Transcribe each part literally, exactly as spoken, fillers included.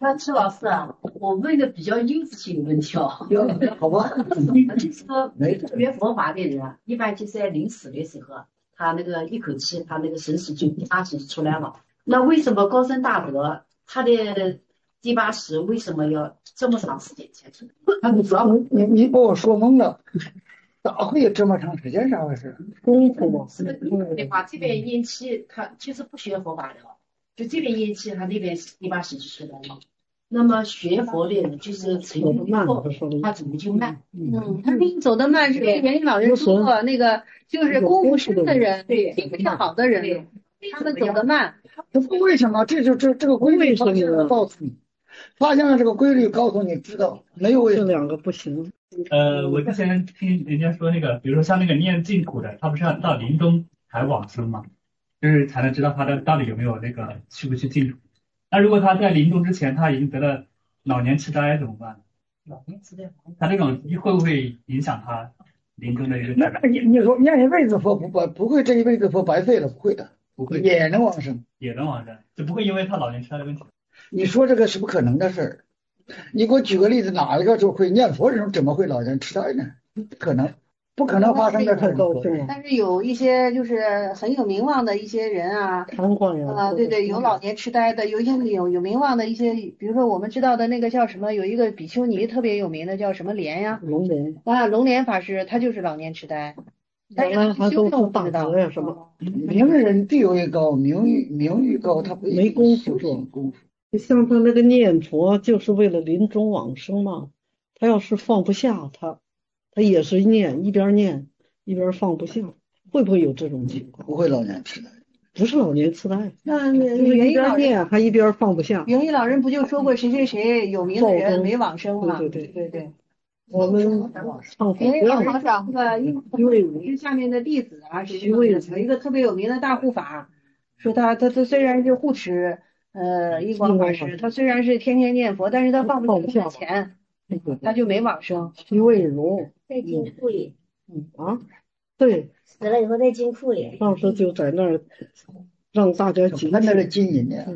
那崔老师啊，我问个比较幼稚性的问题哦， 好吧？ 就是说学佛法的人啊，一般就是在临死的时候，他那个一口气，他那个神识就第八识出来了。那为什么高僧大德他的第八识为什么要这么长时间才出来？他你你你把我说懵了，咋会有这么长时间？咋回事？功夫嘛。 是的话，这边咽气，他其实不学佛法的，就这边咽气，他那边第八识就出来了。那么学佛的人就是成功以后，他怎么就慢？ 嗯，他比你走得慢，是跟元音老人说过，那个就是功夫深的人，对，功夫好的人，他们走得慢。 这不为什么？这就这这个规律发现了，告诉你，发现了这个规律，告诉你知道没有为什么。 这两个不行。 呃，我之前听人家说那个，比如说像那个念净土的，他不是要到临终才往生吗？就是才能知道他的到底有没有那个去不去净土。那如果他在临终之前他已经得了老年痴呆怎么办？ 老年痴呆， 他这种会不会影响他临终的一个？ 那你你说念一辈子佛不不不会这一辈子佛白费了？不会的， 不会也能往生， 也能往生，就不会因为他老年痴呆的问题。 你说这个是不可能的事儿。你给我举个例子，哪一个就会念佛人怎么会老年痴呆呢？不可能，不可能发生的事儿。 但是有一些就是很有名望的一些人啊，啊，对对，有老年痴呆的，有一些有有名望的一些，比如说我们知道的那个叫什么，有一个比丘尼特别有名的叫什么莲呀， 龙莲啊，龙莲法师，他就是老年痴呆，但是他修的我不知道呀什么， 名人地位高，名誉名誉高，他不没功夫做功夫。 像他那个念佛，就是为了临终往生嘛。他要是放不下，他他也是念，一边念一边放不下，会不会有这种情况？ 不会老年痴呆， 不是老年痴呆， 那就是一边念还一边放不下。 元一老人不就说过谁谁谁有名的人没往生吗？ 对对对对。 我们唱佛元一老人讲那个因为下面的弟子啊，是有一个特别有名的大护法，说他他他虽然是护持。呃，印光法师，他虽然是天天念佛，但是他放不下钱，他就没往生。 徐渭如在金库里， 嗯啊，对， 死了以后在金库里， 当时就在那儿让大家敬看那个金银呢，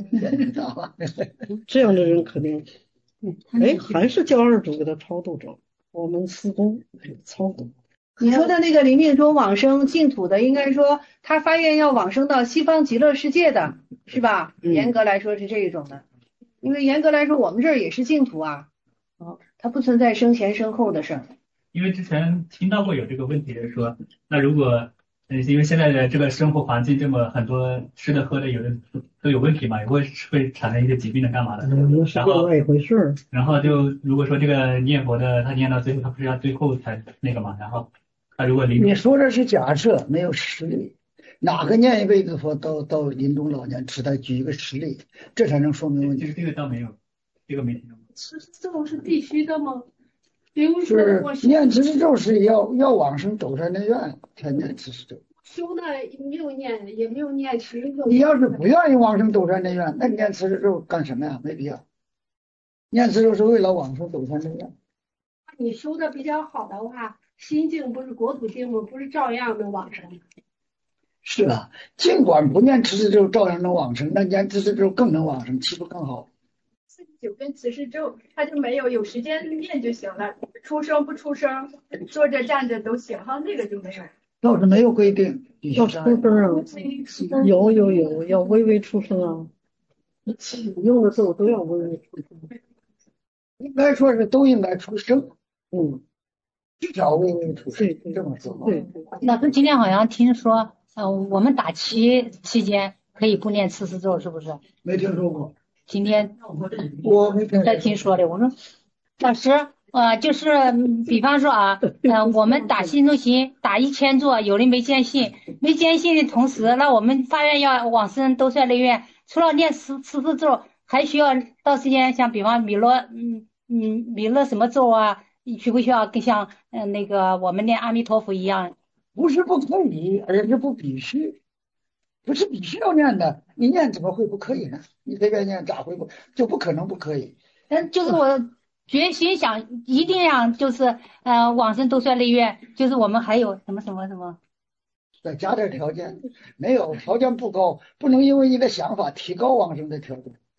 这样的人肯定，哎，还是叫二主给他超度着，我们施工超度。 你说的那个临命终往生净土的，应该说他发愿要往生到西方极乐世界的，是吧？ 嗯、 严格来说是这一种的，因为严格来说我们这儿也是净土啊，哦，它不存在生前生后的事儿。 因为之前听到过有这个问题，说那如果呃，因为现在的这个生活环境这么很多吃的喝的有的都有问题嘛，也会会产生一些疾病的干嘛的， 嗯、是另外一回事。 然后就如果说这个念佛的他念到最后，他不是要最后才那个嘛，然后。他如果临你说的是假设，没有实例。哪个念一辈子佛到到临终老年痴呆，举一个实例，这才能说明问题。 这个倒没有，这个没听到过。 吃咒是必须的吗？比如说我念持咒咒是要要往生走山的愿才念持咒。 修呢没有念，也没有念持咒。 你要是不愿意往生走山的愿，那你念持咒干什么呀？没必要。念持咒是为了往生走山的愿。 你修的比较好的话。心境不是国土净吗？不是照样能往生？ 是啊，尽管不念持世咒，照样能往生。那念持世咒更能往生，岂不更好？ 四十九跟持世咒，他就没有有时间念就行了，出声不出声，坐着站着都行，哈，那个就没有。 倒是没有规定要出声啊，有有有，要微微出声啊。用的时候都要微微出声。 应该说是都应该出声。 嗯。 至少微微出声，这么说。 对， 老师今天好像听说，呃，我们打七期间可以不念持世咒，是不是？ 没听说过。 今天我没听在听说的，我说老师，呃，就是比方说啊，呃，我们打心中心打一千座，有人没坚信，没坚信的同时，那我们发愿要往生兜率内院，除了念持持世咒，还需要到时间像比方弥勒，嗯嗯，弥勒什么咒啊？需不需要跟像嗯、呃、那个我们念阿弥陀佛一样？ 不是不可以，而是不必须，不是必须要念的。你念怎么会不可以呢？你随便念咋会不就不可能不可以？ 但就是我决心想一定让就是呃往生兜率内院，就是我们还有什么什么什么， 再加点条件，没有条件不高，不能因为你的想法提高往生的条件。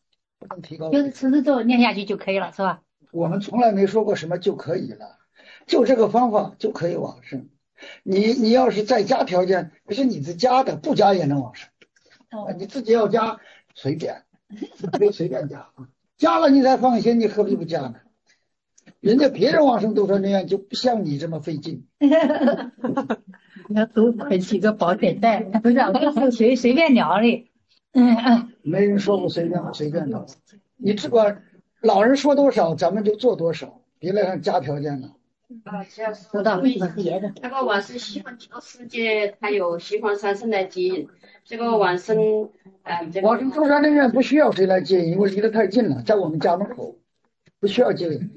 不能提高。 就是持之咒念下去就可以了，是吧？ 我们从来没说过什么就可以了，就这个方法就可以往生。你你要是再加条件，这是你自加的，不加也能往生。啊，你自己要加随便，可以随便加啊，加了你才放心，你何必不加呢？人家别人往生都说那样，就不像你这么费劲。 要多捆几个保险带，不是，不是随随便聊的。嗯嗯， 没人说过随便随便的，你只管老人说多少，咱们就做多少，别来上加条件了。 啊，这样说到别的， 那个往生西方极乐世界，它有西方三圣来接引。这个往生，嗯，这个往生中山陵院不需要谁来接引，因为离得太近了，在我们家门口，不需要接引。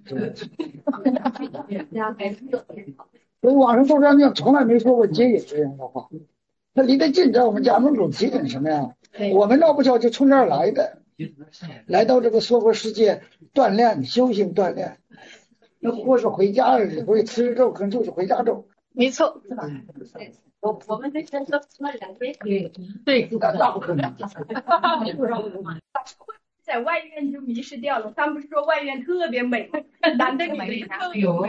所以往生中山陵从来没说过接引这样的话，他离得近，在我们家门口接引什么呀？我们闹不巧就从这儿来的，来到这个娑婆世界锻炼修行锻炼。那或是回家以后吃吃咒，可能就是回家咒。 没错， 是吧？我我们这边都吃了两天。 对对， 那不可能。 在外院就迷失掉了。他们不是说外院特别美，男的女的都有。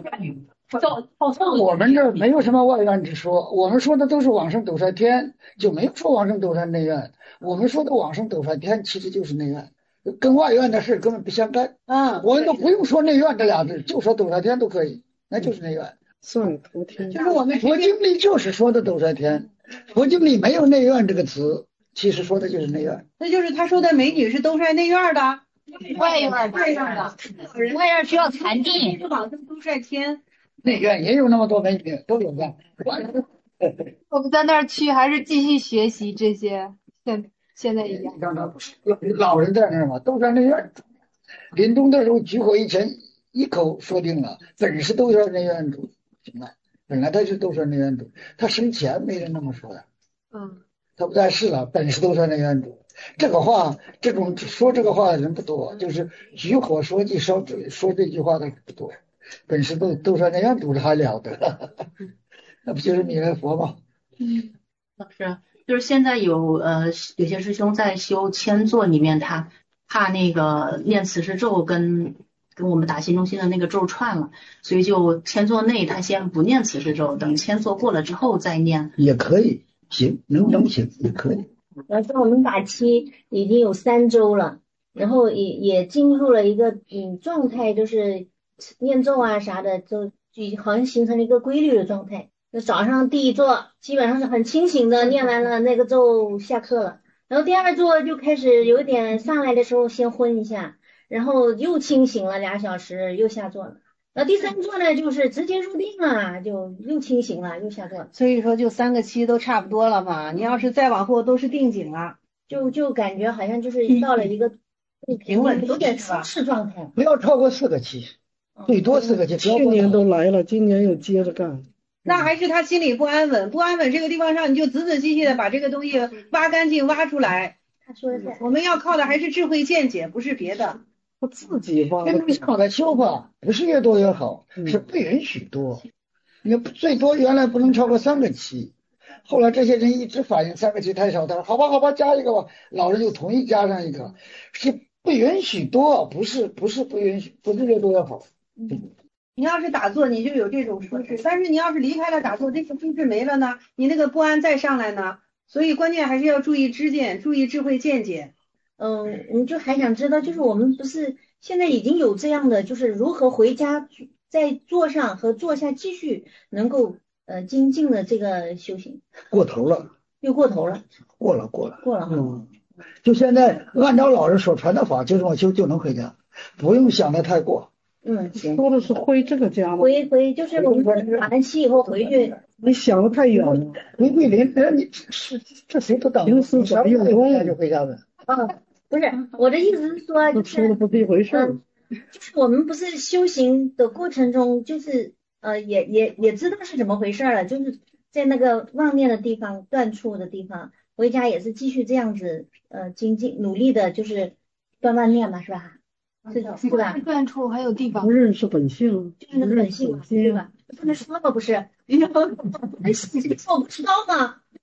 我们这没有什么外院之说，我们说的都是往生斗率天，就没有说往生斗率内院。我们说的往生斗率天其实就是内院，跟外院的事根本不相干。 嗯， 我们都不用说内院这俩字，就说斗率天都可以，那就是内院。 算佛天， 就是我们佛经里就是说的斗率天，佛经里没有内院这个词，其实说的就是内院。 那就是他说的美女是都在内院的， 外院外院的，外院需要禅定， 是往生都在天。 内院也有那么多美女，都有的。 我们在那儿去还是继续学习这些，现现在一样。 老人在那儿嘛，都在内院住。临终的时候举火以前一口说定了，本是都在内院住，行了。本来他就都在内院住，他生前没人那么说的。 嗯， 他不在世了，本是都在内院住。这个话，这种说这个话的人不多，就是举火说祭烧纸说这句话的不多。本是都都在内院住着还了得，那不就是弥勒佛吗？ 嗯，老师，就是现在有呃有些师兄在修千座里面，他怕那个念慈氏咒跟跟我们打心中心的那个咒串了，所以就千座内他先不念慈氏咒，等千座过了之后再念。 也可以，行，能能行也可以。 然后我们打七已经有三周了，然后也也进入了一个嗯状态，就是念咒啊啥的，就就好像形成了一个规律的状态。就早上第一座基本上是很清醒的，念完了那个咒下课了，然后第二座就开始有点上来的时候先昏一下，然后又清醒了俩小时，又下座了。然后第三座呢，就是直接入定了，就又清醒了，又下座了。 所以说就三个期都差不多了嘛。你要是再往后都是定景了， 就就感觉好像就是到了一个平稳有点舒适状态。 不要超过四个期，最多四个期。 去年都来了，今年又接着干。 那还是他心里不安稳，不安稳这个地方上，你就仔仔细细的把这个东西挖干净、挖出来。 他说的是， 我们要靠的还是智慧见解，不是别的。 他自己挖的。 跟上的修法不是越多越好，是不允许多。你最多原来不能超过三个期，后来这些人一直反映三个期太少，他说好吧好吧加一个吧，老人就同意加上一个，是不允许多，不是不是不允许，不是越多越好。 嗯，你要是打坐，你就有这种舒适；但是你要是离开了打坐，这个舒适没了呢，你那个不安再上来呢。所以关键还是要注意知见，注意智慧见解。 嗯，你就还想知道，就是我们不是现在已经有这样的，就是如何回家在坐上和坐下继续能够呃精进的这个修行。 过头了， 又过头了， 过了过了过了。 嗯，就现在按照老人所传的法，就这么修就能回家，不用想的太过。 嗯，行。 说的是回这个家吗？ 回回就是我们打完期以后回去。 你想的太远了。 回桂林，哎，你是这谁都等。 平时咋用功就回家了。 啊，不是，我的意思是说，就是说的不是一回事儿。 就是我们不是修行的过程中，就是呃，也也也知道是怎么回事了，就是在那个妄念的地方、断处的地方，回家也是继续这样子呃精进努力的，就是断妄念嘛，是吧？是是吧？ 断处还有地方不认识本性， 就是那个本性嘛，对吧？不能说嘛，不是？那做不知道吗？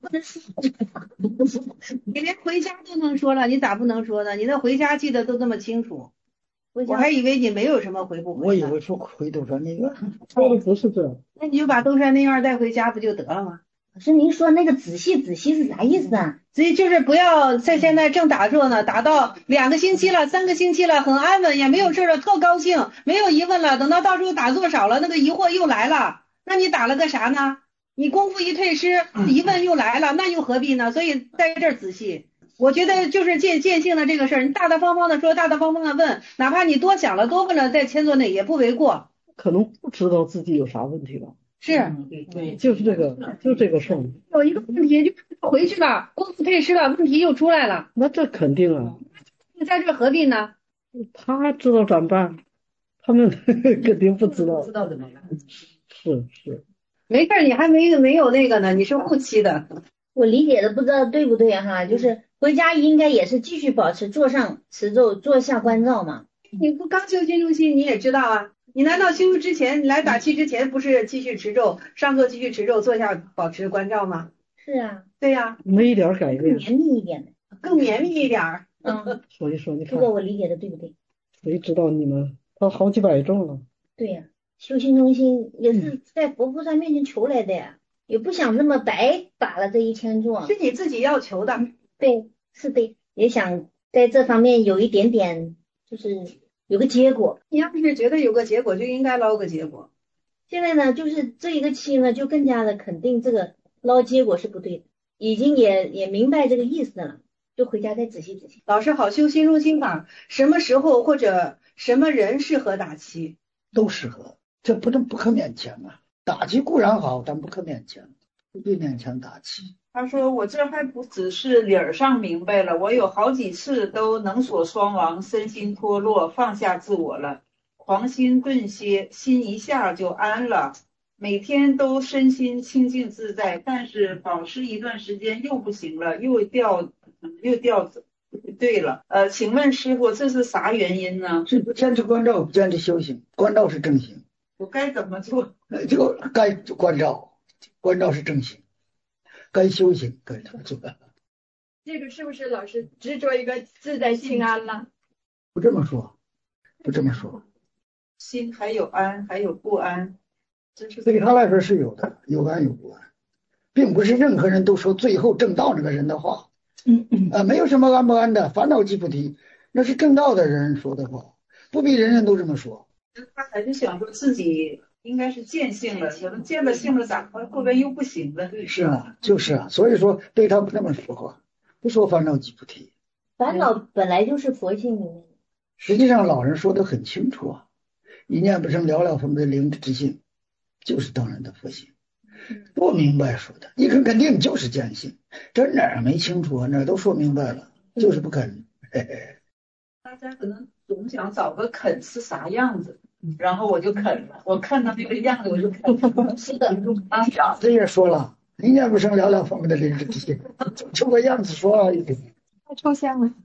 不能说。 你连回家都能说了，你咋不能说呢？你的回家记得都这么清楚，我还以为你没有什么回不回的。 我以为说回兜山那院， 说的不是这样。 那你就把兜山那院带回家不就得了吗？ 老师，您说那个仔细仔细是啥意思啊？ 所以就是不要在现在正打坐呢，打到两个星期了、三个星期了，很安稳，也没有事了，特高兴，没有疑问了。等到到时候打坐少了，那个疑惑又来了，那你打了个啥呢？你功夫一退失，疑问又来了，那又何必呢？所以在这儿仔细，我觉得就是见见性的这个事儿，你大大方方的说，大大方方的问，哪怕你多想了、多问了，在千座内也不为过。 可能不知道自己有啥问题了。 是， 对，就是这个，就这个事儿。 有一个问题就回去了，功夫退失了，问题又出来了。 那这肯定啊。 你在这何必呢？ 他知道咋办，他们肯定不知道。 不知道怎么办。 是是。 没事，你还没没有那个呢，你是后期的。 我理解的不知道对不对哈，就是回家应该也是继续保持坐上持咒，坐下观照嘛。 你不刚修心中心，你也知道啊。你难道修之前，你来打气之前不是继续持咒，上座继续持咒，坐下保持关照吗？ 是啊， 对呀、啊， 没一点改变， 绵密一点的， 更绵密一点。 嗯， 所以说你看， 这个我理解的对不对？ 谁知道你们他好几百众了？ 对呀、啊，修心中心也是在佛菩萨面前求来的呀，也不想这么白打了这一千座， 是你自己要求的。 对，是对，也想在这方面有一点点，就是有个结果。 你要是觉得有个结果，就应该捞个结果。 现在呢，就是这一个期呢，就更加的肯定这个捞结果是不对的，已经也也明白这个意思了，就回家再仔细仔细。 老师好，修心中心法，什么时候或者什么人适合打七？ 都适合，这不能不可勉强啊。打七固然好，但不可勉强，不必勉强打七。 他说我这还不只是理儿上明白了，我有好几次都能所双亡，身心脱落，放下自我了，狂心顿歇，心一下就安了，每天都身心清净自在，但是保持一段时间又不行了，又掉又掉对了。呃，请问师傅这是啥原因呢？ 是不坚持关照，不坚持修行。关照是正行， 我该怎么做？ 呃，这个该关照，关照是正行。该修行，该怎么做？ 这个是不是老师执着一个自在心安了？ 不这么说，不这么说。 心还有安，还有不安，这是对他来说是有的，有安有不安，并不是任何人都说最后正道那个人的话。嗯嗯啊，没有什么安不安的，烦恼即菩提，那是正道的人说的话，不必人人都这么说。 他还是想说自己应该是见性了，可能见了性了咋后边又不行了？ 是啊，就是啊，所以说对他不那么说话，不说烦恼即菩提。 烦恼本来就是佛性里面。 实际上老人说的很清楚啊，一念不生，了了分别灵之性，就是当然的佛性。多明白说的，一肯肯定就是见性，这哪儿没清楚啊？哪儿都说明白了，就是不肯。嘿嘿， 大家可能总想找个肯是啥样子，然后我就肯了，我看到那个样子我就肯了。是的，啊， 傻子也说了，一念不生，了了分别的灵之性，就个样子说而已。 太抽象了。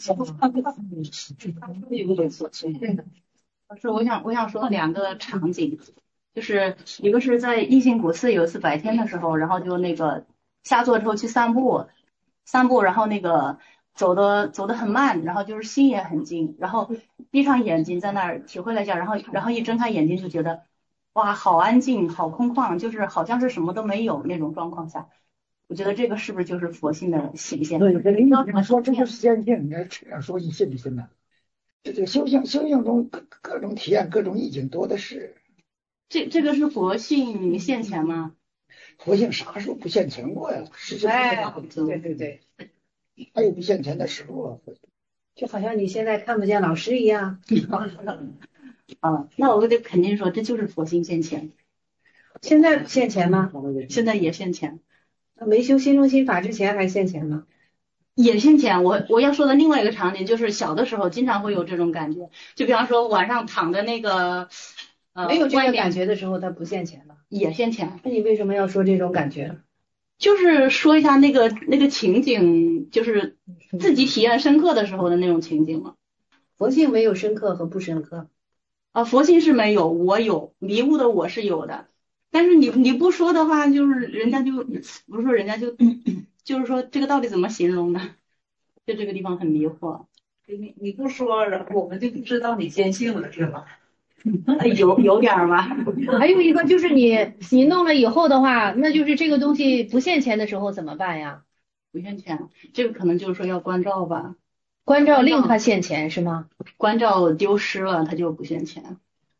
老师，我想我想说两个场景。就是一个是在义兴古寺，有一次白天的时候，然后就那个下座之后去散步，散步，然后那个走的走的很慢，然后就是心也很静，然后闭上眼睛在那儿体会了一下，然后然后一睁开眼睛就觉得哇，好安静，好空旷，就是好像是什么都没有那种状况下，我觉得这个是不是就是佛性的显现？ 对，跟领导怎么说，这就是见性，你这说一心一心的，这这个修行修行中各各种体验，各种意境多的是。 这这个是佛性现前吗？ 佛性啥时候不现前过呀？是哎，对对对， 还有不现前的时候啊。 就好像你现在看不见老师一样。 啊，那我得肯定说这就是佛性现前。 现在现前吗？ 现在也现前。 那没修心中心法之前还现前吗？ 也现前。我我要说的另外一个场景就是小的时候经常会有这种感觉，就比方说晚上躺的那个。 没有这个感觉的时候，它不现前了， 也现前。 那你为什么要说这种感觉？ 就是说一下那个那个情景，就是自己体验深刻的时候的那种情景嘛。 佛性没有深刻和不深刻啊，佛性是没有，我有，迷雾的我是有的。 但是你你不说的话，就是人家就不是说人家就就是说这个到底怎么形容呢？就这个地方很迷惑。 你你不说，然后我们就不知道你坚信了，是吧？ 有有点儿吧。 还有一个就是你你弄了以后的话，那就是这个东西不现钱的时候怎么办呀？ 不现钱，这个可能就是说要关照吧。 关照令他现钱是吗？ 关照丢失了，他就不现钱。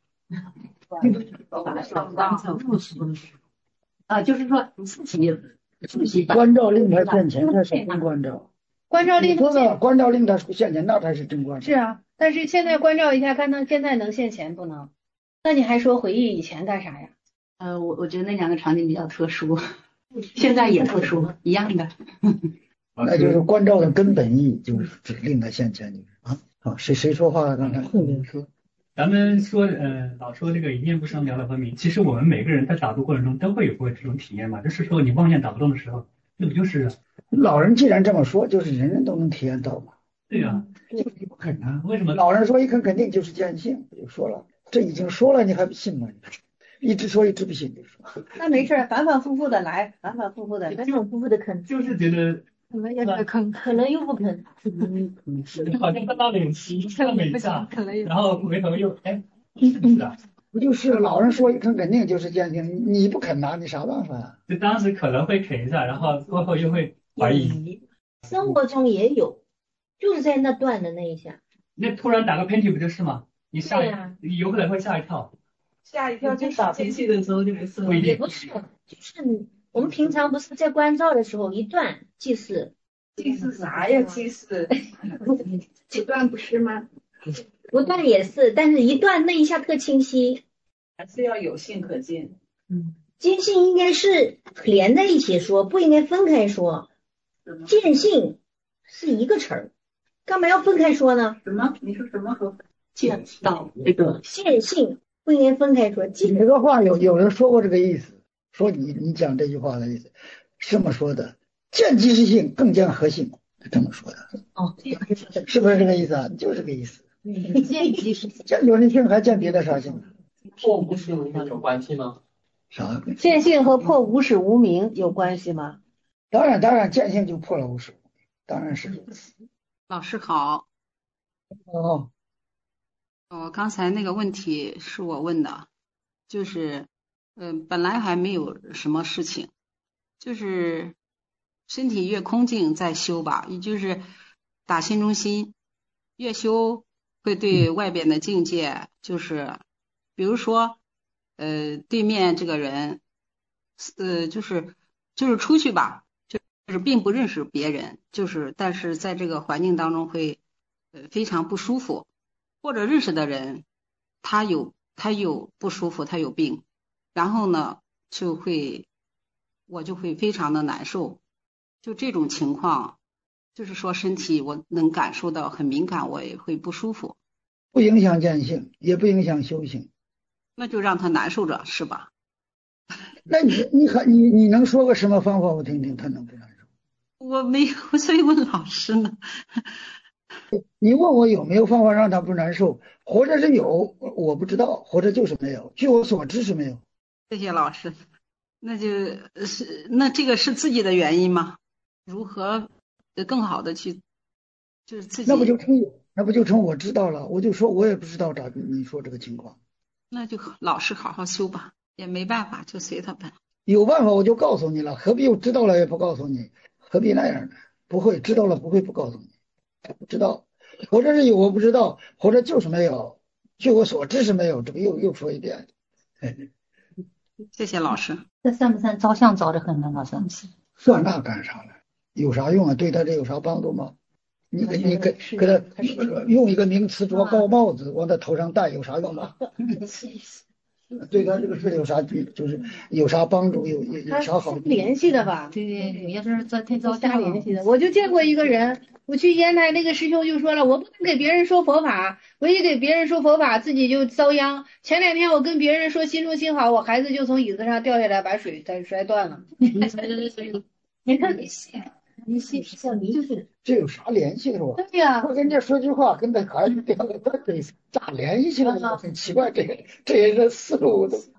啊，就是说自己自己关照令他现钱，那是真关照。 关照令你说的关照令他现钱，那才是真关照。 是啊，但是现在关照一下，看他现在能现钱不能？那你还说回忆以前干啥呀？ 呃，我我觉得那两个场景比较特殊，现在也特殊，一样的。 那就是关照的根本意义，就是指令他现钱，就是啊。好，谁谁说话了？刚才后面说。 咱们说，呃，老说这个一念不生，了了分明。其实我们每个人在打坐过程中都会有过这种体验嘛，就是说你妄念打不动的时候，那不就是老人既然这么说，就是人人都能体验到嘛。 对呀、啊， 就是你不肯啊。 为什么？ 老人说一肯肯定就是见性，就说了，这已经说了，你还不信吗？一直说一直不信，就说。 那没事，反反复复的来，反反复复的， 反反复复的啃， 就是觉得。 可能又是啃，可能又不啃， 好像看到脸皮看了一下，然后回头又哎，是啊， 不就是老人说一肯肯定就是见性，你不肯拿，你啥办法啊？ 就当时可能会啃一下，然后过后又会怀疑。 生活中也有，就是在那断的那一下。 那突然打个喷嚏不就是吗？你吓一，啊、你有可能会吓一跳。 吓一跳就打喷嚏的时候就没事了。 也不是，就是我们平常不是在关照的时候一断即是。 即是啥呀？即是不断不是吗？ 不断也是，但是一断那一下特清晰。 还是要有性可见。 嗯，见性应该是连在一起说，不应该分开说。见性是一个词儿，干嘛要分开说呢？ 什么？你说什么和见到这个见性不应该分开说。 你这个话有有人说过这个意思，说你你讲这句话的意思，这么说的。见即是性，更见合性，是这么说的。 哦， 是不是这个意思啊？就是这个意思。 见即是性， 见有人性还见别的啥性？ 破无始无明有关系吗？ 啥？ 见性和破无始无明有关系吗？ 当然，当然，见性就破了无始无明，当然是。 老师好。 哦。 哦，刚才那个问题是我问的，就是，嗯、呃，本来还没有什么事情，就是。身体越空净再修吧，也就是打心中心，越修会对外边的境界，就是比如说，呃，对面这个人，呃，就是就是出去吧，就就是并不认识别人，就是但是在这个环境当中会呃非常不舒服，或者认识的人，他有他有不舒服，他有病，然后呢就会我就会非常的难受。就这种情况，就是说身体我能感受到很敏感，我也会不舒服。 不影响见性，也不影响修行。 那就让他难受着，是吧？ 那你你还你你能说个什么方法我听听，他能不难受？ 我没有，所以问老师呢。 你问我有没有方法让他不难受，或者是有，我不知道，或者就是没有。据我所知是没有。 谢谢老师。那就是那这个是自己的原因吗？如何更好的去，就是自己？ 那不就成那不就成我知道了？我就说我也不知道咋你说这个情况。 那就老实好好修吧，也没办法，就随他吧。 有办法我就告诉你了，何必又知道了也不告诉你？何必那样呢？不会知道了不会不告诉你，不知道，或者是有我不知道，或者就是没有。据我所知是没有，这个又又说一遍。 谢谢老师。 这算不算照相照得很呢？老师？ 算那干啥呢？有啥用啊？对他这有啥帮助吗？你给你给给他用一个名词着高帽子往他头上戴有啥用吗？对他这个事有啥就是有啥帮助？有有有啥好？ 联系的吧？ 对对，你要是在太照相联系的，我就见过一个人，我去烟台那个师兄就说了，我不能给别人说佛法，我一给别人说佛法自己就遭殃。前两天我跟别人说心中心好，我孩子就从椅子上掉下来，把水再摔断了。 你看你信。你信像你就是这有啥联系的吧？ 对呀、啊， 我跟人家说句话，跟他孩子掉了，他得咋联系了？很奇怪，这个这些人思路都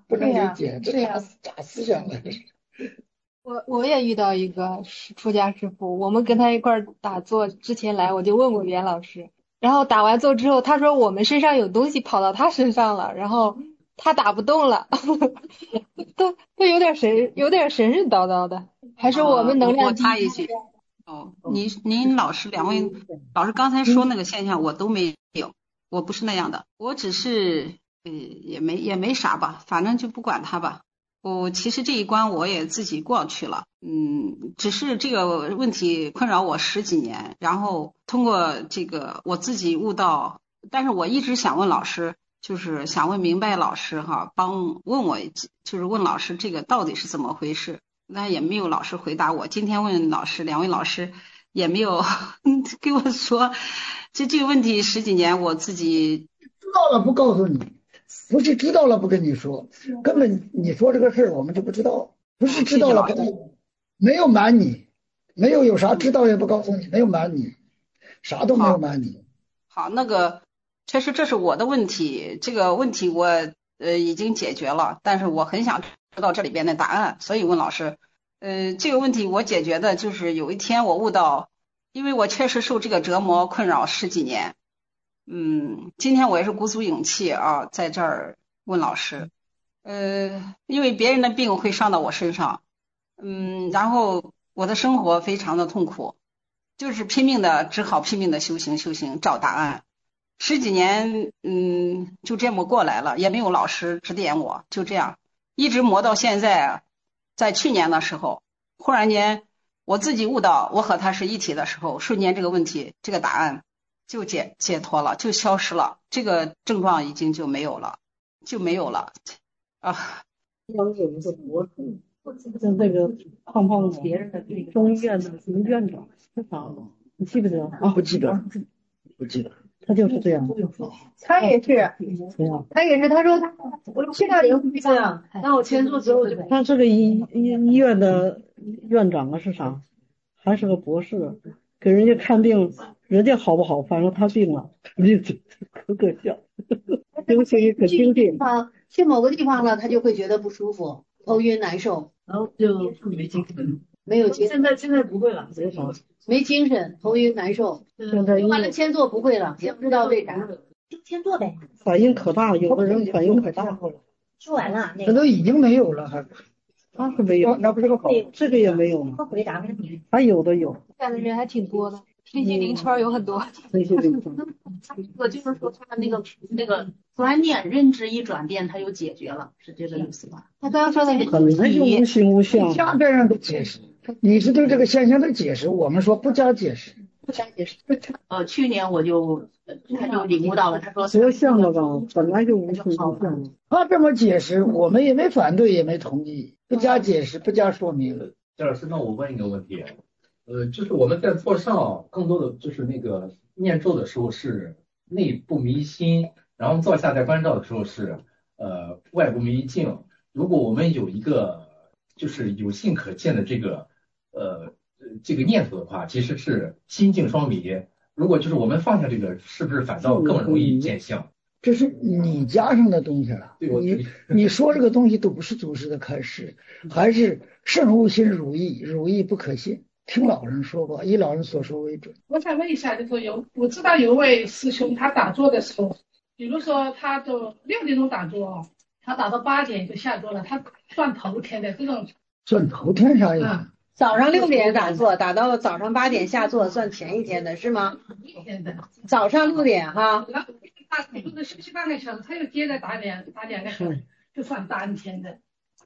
不能理解，这假假思想了。 我我也遇到一个是出家师傅，我们跟他一块儿打坐之前来，我就问过袁老师，然后打完坐之后，他说我们身上有东西跑到他身上了，然后他打不动了，都都有点神，有点神神叨叨的，还是我们能量我插一句，哦，您您老师两位老师刚才说那个现象我都没有，我不是那样的，我只是呃也没也没啥吧，反正就不管他吧。我其实这一关我也自己过去了，嗯，只是这个问题困扰我十几年，然后通过这个我自己悟到，但是我一直想问老师，就是想问明白老师哈，帮问我，就是问老师这个到底是怎么回事，那也没有老师回答我。今天问老师，两位老师也没有给我说，就这个问题十几年我自己知道了不告诉你。不是知道了不跟你说，根本你说这个事儿我们就不知道，不是知道了不，没有瞒你，没有有啥知道也不告诉你，没有瞒你，啥都没有瞒你。 好，好那个确实这是我的问题，这个问题我呃已经解决了，但是我很想知道这里边的答案，所以问老师，呃这个问题我解决的就是有一天我悟到，因为我确实受这个折磨困扰十几年。嗯，今天我也是鼓足勇气啊，在这儿问老师，呃，因为别人的病会上到我身上，嗯，然后我的生活非常的痛苦，就是拼命的，只好拼命的修行修行找答案，十几年，嗯，就这么过来了，也没有老师指点我，就这样一直磨到现在，在去年的时候，忽然间我自己悟到我和他是一体的时候，瞬间这个问题，这个答案。就解解脱了，就消失了，这个症状已经就没有了，就没有了啊。 有一个博士，跟那个胖胖的中医院的林院长是啥？你记不记得？ 啊，不记得，不记得。 他就是这样。 他也是，他也是。他说他我去那里会这样，那我签字之后就。 他是个医医医院的院长啊，是啥？还是个博士，给人家看病。人家好不好，反正他病了，可可笑。东西可精进。 去某个地方了，他就会觉得不舒服，头晕难受， 然后就没精神。 没有精神。 现在现在不会了，没啥。 没精神，头晕难受。 现在完了签做不会了，也不知道为啥。 就签做呗。 反应可大，有的人反应可大了。 说完了， 这都已经没有了，还。 他是没有， 那不是个好。 这个也没有吗？ 他回答问题。 还有的有。 干的人还挺多的。身心灵圈有很多， 身心灵圈。 这个就是说他那个那个观念认知一转变，他就解决了，是这个意思吧？ 他刚刚说的本来就无形无相， 加这样的解释，你是对这个现象的解释，我们说不加解释， 不加解释。呃，去年我就他就领悟到了，他说多相了吧，本来就无形无相。 他这么解释，我们也没反对，也没同意，不加解释，不加说明。 这老师，那我问一个问题。呃，就是我们在座上更多的就是那个念咒的时候是内不迷心，然后坐下在关照的时候是呃外不迷境。如果我们有一个就是有信可见的这个呃这个念头的话，其实是心境双离。如果就是我们放下这个，是不是反倒更容易见相？ 这是你加上的东西了。你你说这个东西都不是祖师的开示，还是圣无心如意，如意不可信。听老人说过，以老人所说为准。 我想问一下，就是有我知道有位师兄，他打坐的时候，比如说他就六点钟打坐，他打到八点就下坐了，他算头天的这种。 算头天啥意思？ 嗯、早上六点打坐，打到早上八点下坐，算前一天的是吗？ 一天的。 早上六点哈。 然后他就是休息半个小时，他又接着打两打两个小时，就算当天的。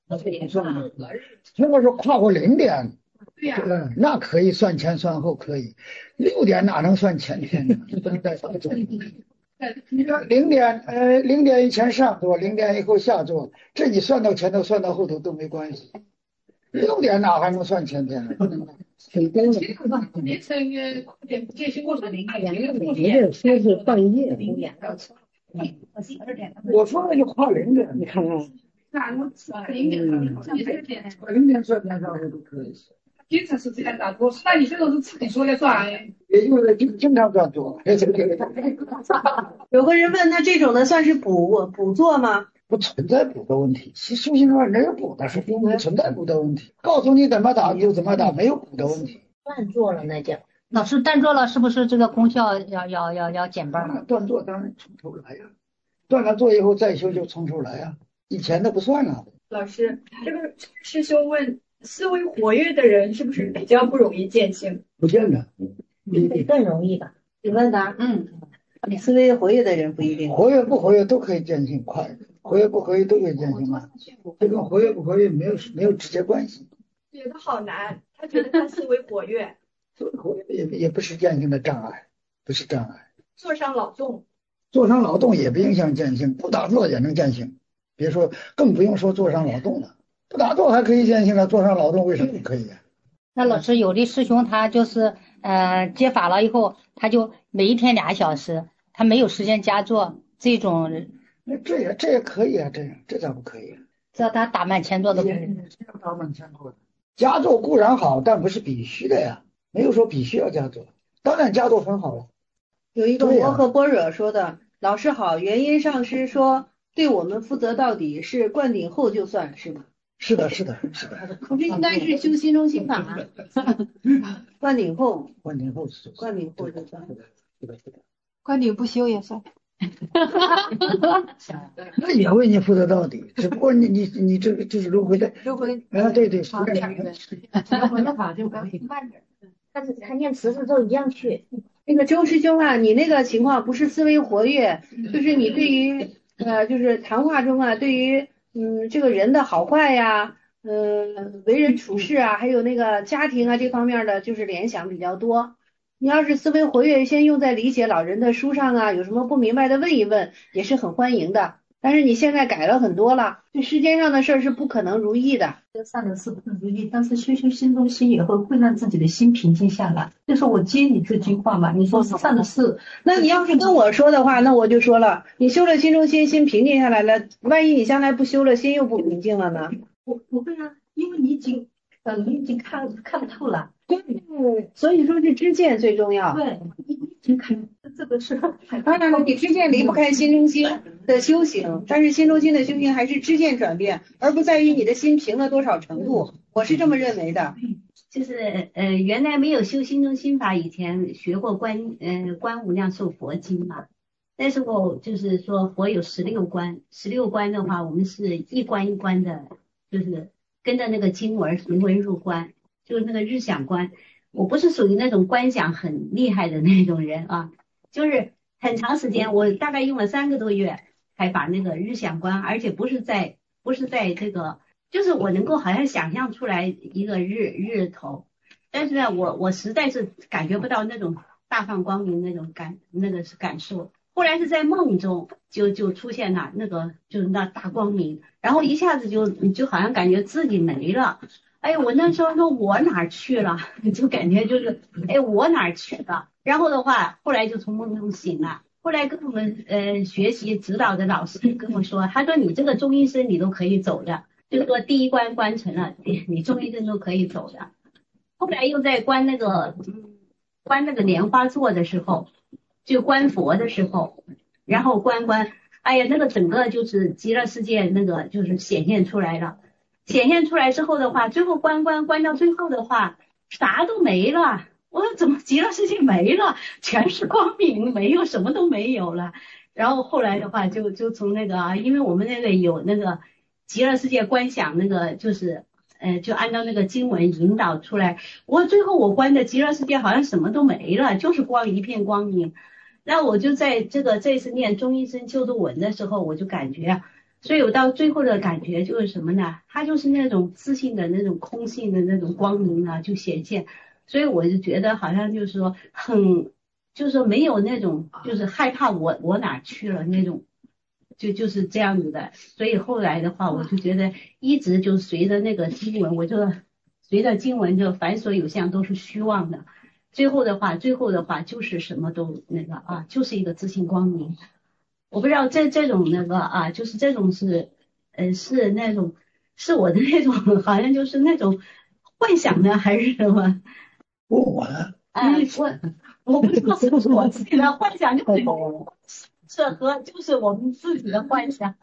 如果说跨过零点。 对呀、 啊，那可以算前算后可以，六点哪能算前天呢？不能再打坐。你说零点呃零点以前上坐，零点以后下坐，这你算到前头算到后头都没关系。六点哪还能算前天呢？不能。 挺多的。 凌晨呃点戒心过程零点， 零点说是半夜。 零点到十二点。 我说的就跨零点， 你看看。 那零点到十二点。 零点算前上后都可以。 经常是这样打坐，那你这种是自己说了算， 也就是经经常这样做。 有个人问他这种的算是补补坐吗？ 不存在补的问题。其实修行的话，没有补的，是不存在补的问题。告诉你怎么打就怎么打，没有补的问题。 断做了那叫。 老师断做了，是不是这个功效要要要要减半了？ 断做当然从头来呀、啊，断了做以后再修就从头来呀、啊，以前的不算了。 老师，这个师兄问，思维活跃的人是不是比较不容易见性？ 不见得， 嗯，更容易吧？ 你问答，嗯，你思维活跃的人不一定， 活跃不活跃都可以见性，快，活跃不活跃都可以见性嘛，这跟活跃不活跃没有没有直接关系。 觉得好难，他觉得他思维活跃。 思维活跃也也不是见性的障碍，不是障碍。 坐上劳动， 坐上劳动也不影响见性，不打坐也能见性。别说，更不用说坐上劳动了，不打坐还可以见性了，坐上劳动为什么不可以啊？ 那老师，有的师兄他就是呃接法了以后，他就每一天俩小时，他没有时间加坐，这种那这也这也可以啊，这样这咋不可以啊？ 叫他打满千坐都可以。 打满千坐的加坐固然好，但不是必须的呀，没有说必须要加坐，当然加坐很好了。 有一个摩诃般若说的，老师好，元音上师说对我们负责到底，是灌顶后就算是吗？ 是的，是的，是的。 可是应该是修心中心法，灌顶后， 灌顶后是灌顶后就算。 是的，是的。 灌顶不修也算。 那也为你负责到底，只不过你你你这个就是轮回的， 轮回啊，对对， 好点儿， 轮回的法就可以慢点。但是他念词的时候一样去。 那个周师兄啊，你那个情况不是思维活跃，就是你对于呃，就是谈话中啊，对于嗯这个人的好坏呀，嗯为人处事啊，还有那个家庭啊这方面的，就是联想比较多。你要是思维活跃，先用在理解老人的书上啊，有什么不明白的问一问，也是很欢迎的。但是你现在改了很多了，这世间上的事儿是不可能如意的。 善的事不能如意，但是修修心中心以后，会让自己的心平静下来。就是我接你这句话嘛，你说善的事， 那你要是跟我说的话，那我就说了，你修了心中心，心平静下来了，万一你将来不修了，心又不平静了呢？ 我不会啊，因为你已经呃，你已经看看透了。 对，所以说是知见最重要。 对，你已经看这个是。 当然了，你知见离不开心中心的修行，但是心中心的修行还是知见转变，而不在于你的心平了多少程度。我是这么认为的。 就是呃，原来没有修心中心法，以前学过观呃观无量寿佛经嘛。但是我就是说佛有十六观，十六观的话，我们是一关一关的，就是跟着那个经文行文入观。就是那个日想观，我不是属于那种观想很厉害的那种人啊，就是很长时间，我大概用了三个多月才把那个日想观，而且不是在不是在这个，就是我能够好像想象出来一个日日头，但是呢，我我实在是感觉不到那种大放光明那种感那个是感受。后来是在梦中就就出现了那个就是那大光明，然后一下子就就好像感觉自己没了。哎，我那时候说我哪儿去了，就感觉就是哎我哪儿去了。然后的话，后来就从梦中醒了。后来跟我们呃学习指导的老师跟我说，他说你这个中医生你都可以走的，就是说第一关关成了，你你中医生都可以走的。后来又在观那个观那个莲花座的时候，就观佛的时候，然后观观，哎呀那个整个就是极乐世界那个就是显现出来了。显现出来之后的话，最后关关关到最后的话，啥都没了。我说怎么极乐世界没了，全是光明，没有什么都没有了。然后后来的话就，就就从那个啊，因为我们那个有那个极乐世界观想那个，就是呃，就按照那个经文引导出来。我最后我观的极乐世界好像什么都没了，就是光一片光明。那我就在这个这次念中医生救度文的时候，我就感觉。所以我到最后的感觉就是什么呢？它就是那种自信的那种空性的那种光明啊，就显现。所以我就觉得好像就是说很，就是说没有那种就是害怕我我哪去了那种，就就是这样子的。所以后来的话，我就觉得一直就随着那个经文，我就随着经文就凡所有相都是虚妄的。最后的话，最后的话就是什么都那个啊，就是一个自信光明。我不知道这这种那个啊，就是这种是，呃，是那种是我的那种，好像就是那种幻想的还是什么？ 问我呢？ 哎，我我不知道是不是我自己的幻想，就是这和就是我们自己的幻想。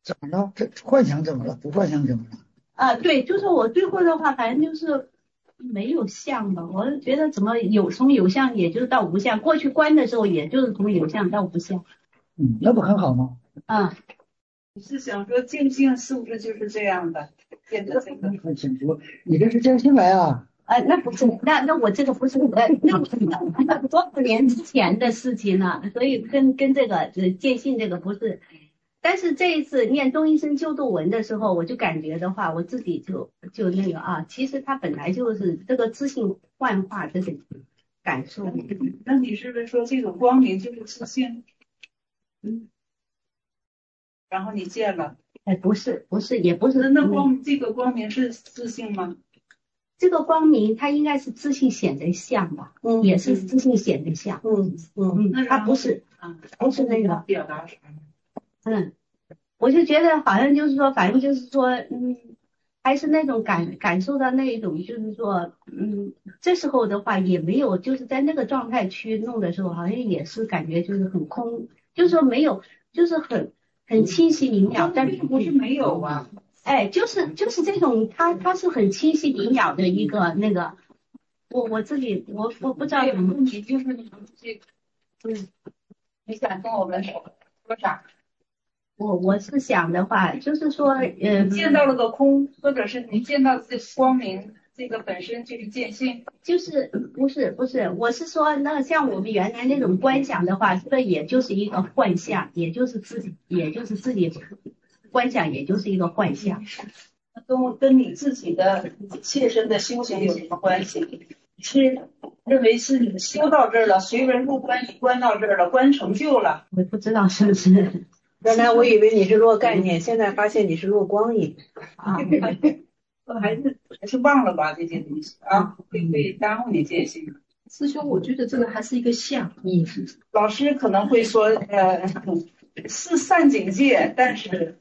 怎么了？这幻想怎么了？不幻想怎么了？ 啊，对，就是我最后的话，反正就是没有相吧。我觉得怎么有从有相，也就是到无相。过去观的时候，也就是从有相到无相。 嗯，那不很好吗？ 啊， 你是想说静性是不是就是这样的？现在这个很清楚，你这是见心来啊？ 啊，那不是，那那我这个不是呃，那那多少年之前的事情了，所以跟跟这个呃见性这个不是。但是这一次念中医生救度文的时候，我就感觉的话，我自己就就那个啊，其实它本来就是这个知性幻化这种感受。 那你是不是说这种光明就是自性？ 嗯， 然后你见了？ 哎，不是，不是，也不是。 那光这个光明是自性吗？ 这个光明它应该是自性显的相吧，嗯，也是自性显的相， 嗯嗯嗯，它不是， 啊， 不是那个表达啥？ 嗯，我就觉得好像就是说，反正就是说，嗯，还是那种感感受到那一种，就是说，嗯，这时候的话也没有，就是在那个状态去弄的时候，好像也是感觉就是很空，就是说没有，就是很很清晰明了，但并不是没有啊。 哎，就是就是这种，它它是很清晰明了的一个那个，我我自己我我不知道怎么， 你就是你这个， 嗯， 你想跟我们说啥？ 我我是想的话，就是说，呃， 见到了个空，或者是你见到这光明，这个本身就是见性， 就是不是不是，我是说，那像我们原来那种观想的话，是不是也就是一个幻象，也就是自己，也就是自己观想，也就是一个幻象。 跟跟你自己的切身的修行有什么关系？是认为是你修到这儿了，随人入关，你关到这儿了，关成就了。 我不知道是不是。 原来我以为你是落概念，现在发现你是落光影啊。 还是还是忘了吧这些东西啊，会会耽误你见性。 师兄，我觉得这个还是一个相。 嗯，老师可能会说，呃，是善境界，但是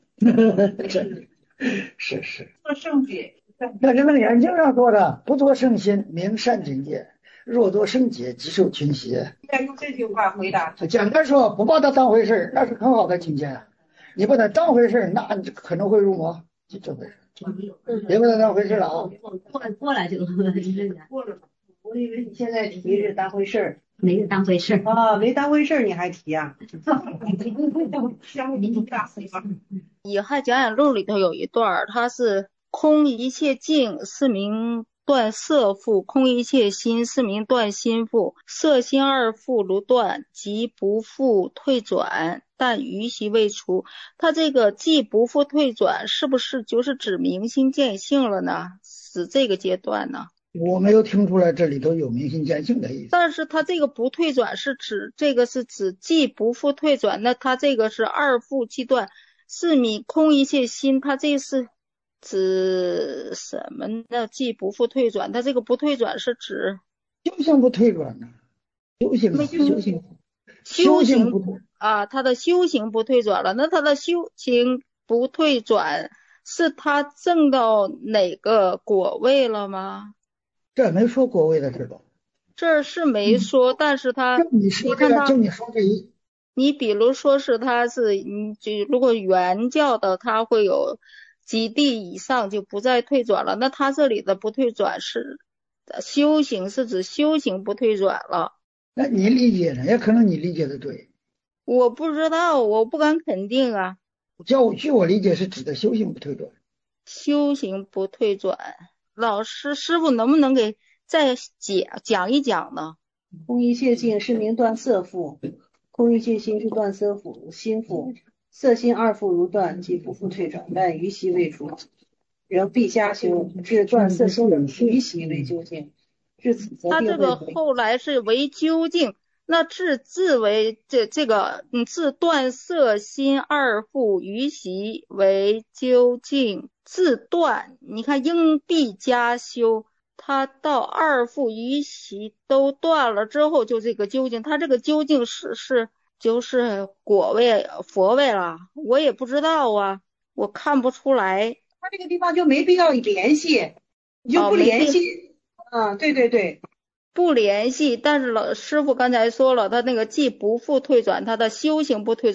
是是做圣解。 那人们眼睛上说的，不做圣心，名善境界；若做圣解，即受群邪。 应该用这句话回答。 简单说，不把它当回事，那是很好的境界啊。你把它当回事，那你可能会入魔，就这回事。别把它当回事了啊！ 过过来就过了。 我以为你现在提是当回事儿， 没有当回事儿啊，没当回事儿你还提啊？ 野亥讲演录里头有一段，它是空一切境，是名断色缚；空一切心，是名断心缚。色心二缚如断，即不复退转，但余习未除。它这个既不复退转，是不是就是指明心见性了呢？是这个阶段呢？ 我没有听出来这里头有明心见性的意思。 但是它这个不退转是指这个是指既不复退转，那它这个是二复即断，是你空一切心，它这是指什么呢？既不复退转，它这个不退转是指修行不退转呢？修行修行修行不啊，他的修行不退转了，那他的修行不退转是他证到哪个果位了吗？ 这没说果位的知道， 这是没说，嗯、但是他你说这个，就你说这一， 你比如说是他是，你就如果原教的他会有极地以上就不再退转了，那他这里的不退转是修行，是指修行不退转了。 那你理解呢？也可能你理解的对， 我不知道，我不敢肯定啊。 叫据我理解是指的修行不退转， 修行不退转。老师师傅能不能给再讲讲一讲呢？ 空一切境是名断色缚，空一切心是断色缚心缚，色心二缚如断，即不复退转，但余习未除。人必加修，至断色心的余习为究竟。至此则他这个后来是为究竟，那至自为这这个嗯自断色心二缚余习为究竟。自断，你看应必加修，他到二缚余习都断了之后，就这个究竟，他这个究竟是是就是果位佛位了，我也不知道啊，我看不出来。 他这个地方就没必要联系，你就不联系。啊、哦，对对对， 不联系。但是老师傅刚才说了，他那个既不复退转，他的修行不退转。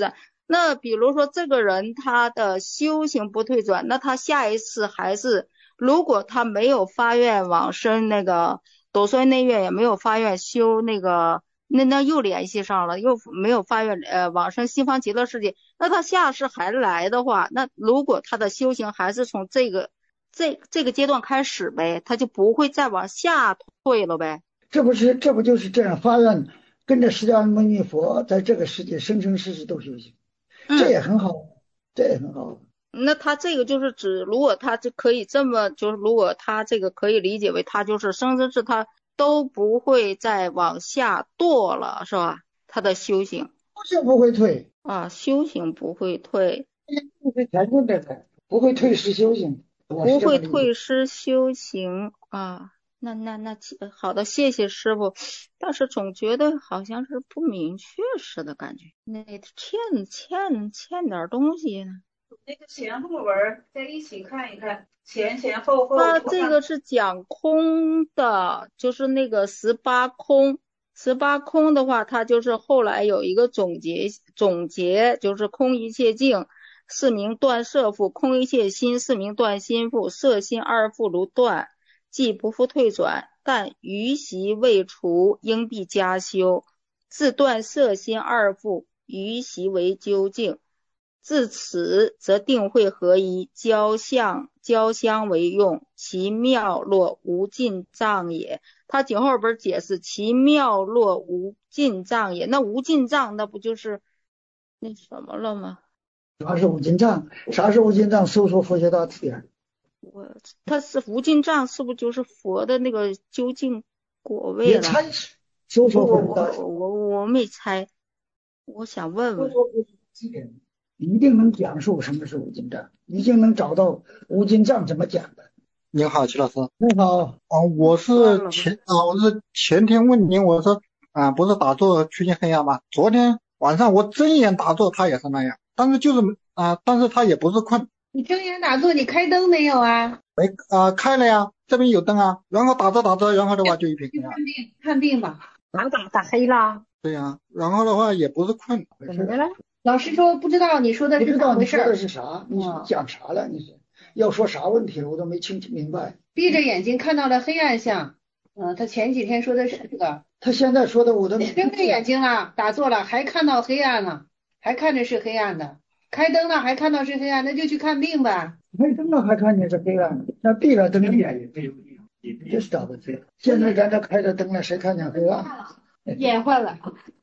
那比如说这个人他的修行不退转，那他下一次还是，如果他没有发愿往生那个斗衰内愿，也没有发愿修那个，那那又联系上了，又没有发愿呃往生西方极乐世界，那他下世还来的话，那如果他的修行还是从这个这这个阶段开始呗，他就不会再往下退了呗。 这不是这不就是这样发愿，跟着释迦牟尼佛在这个世界生生世世都修行，这也很好，这也很好。 那他这个就是指，如果他就可以这么，就是如果他这个可以理解为他就是生生世他都不会再往下堕了，是吧？他的修行修行不会退啊，修行不会退， 不会退失修行， 不会退失修行啊。那那那好的，谢谢师傅。但是总觉得好像是不明确似的感觉，那欠欠欠点东西呢。 那个前后文在一起看一看，前前后后。 它这个是讲空的，就是那个十八空。十八空的话，它就是后来有一个总结，总结就是空一切境，是名断色缚；空一切心，是名断心缚。色心二缚如断，既不复退转，但余习未除，应必加修。自断色心二缚，余习为究竟。自此则定慧合一，交相交相为用，其妙若无尽藏也。他紧后边解释其妙若无尽藏也，那无尽藏那不就是那什么了吗？ 啥是无尽藏？啥是无尽藏？搜索佛学大词典。 我他是无尽藏，是不是就是佛的那个究竟果位了？ 别猜，搜索佛学大我我我没猜，我想问问。 一定能讲述什么是无尽藏，一定能找到无尽藏怎么讲的。 您好，齐老师。 你好。 啊，我是前啊，我是前天问您，我说啊，不是打坐趋近黑暗吗？昨天晚上我睁眼打坐，它也是那样，但是就是啊，但是它也不是困。 你睁眼打坐，你开灯没有啊？ 没啊，开了呀，这边有灯啊。然后打着打着，然后的话就一片黑暗。 看病，看病吧。 打打打黑了。 对呀、啊，然后的话也不是困。 怎么的了？老师说不知道你说的是咋回事？ 不知道你说的是啥？你讲啥了？你是要说啥问题了？我都没听明白。 闭着眼睛看到了黑暗相，嗯、呃，他前几天说的是这个。 他现在说的我都没。 睁着眼睛了，打坐了，还看到黑暗了，还看着是黑暗的。开灯了，还看到是黑暗，那就去看病吧。 开灯了还看见是黑暗，那闭了灯也这是咋回事？现在咱这开着灯了，谁看见黑暗？ 眼坏了。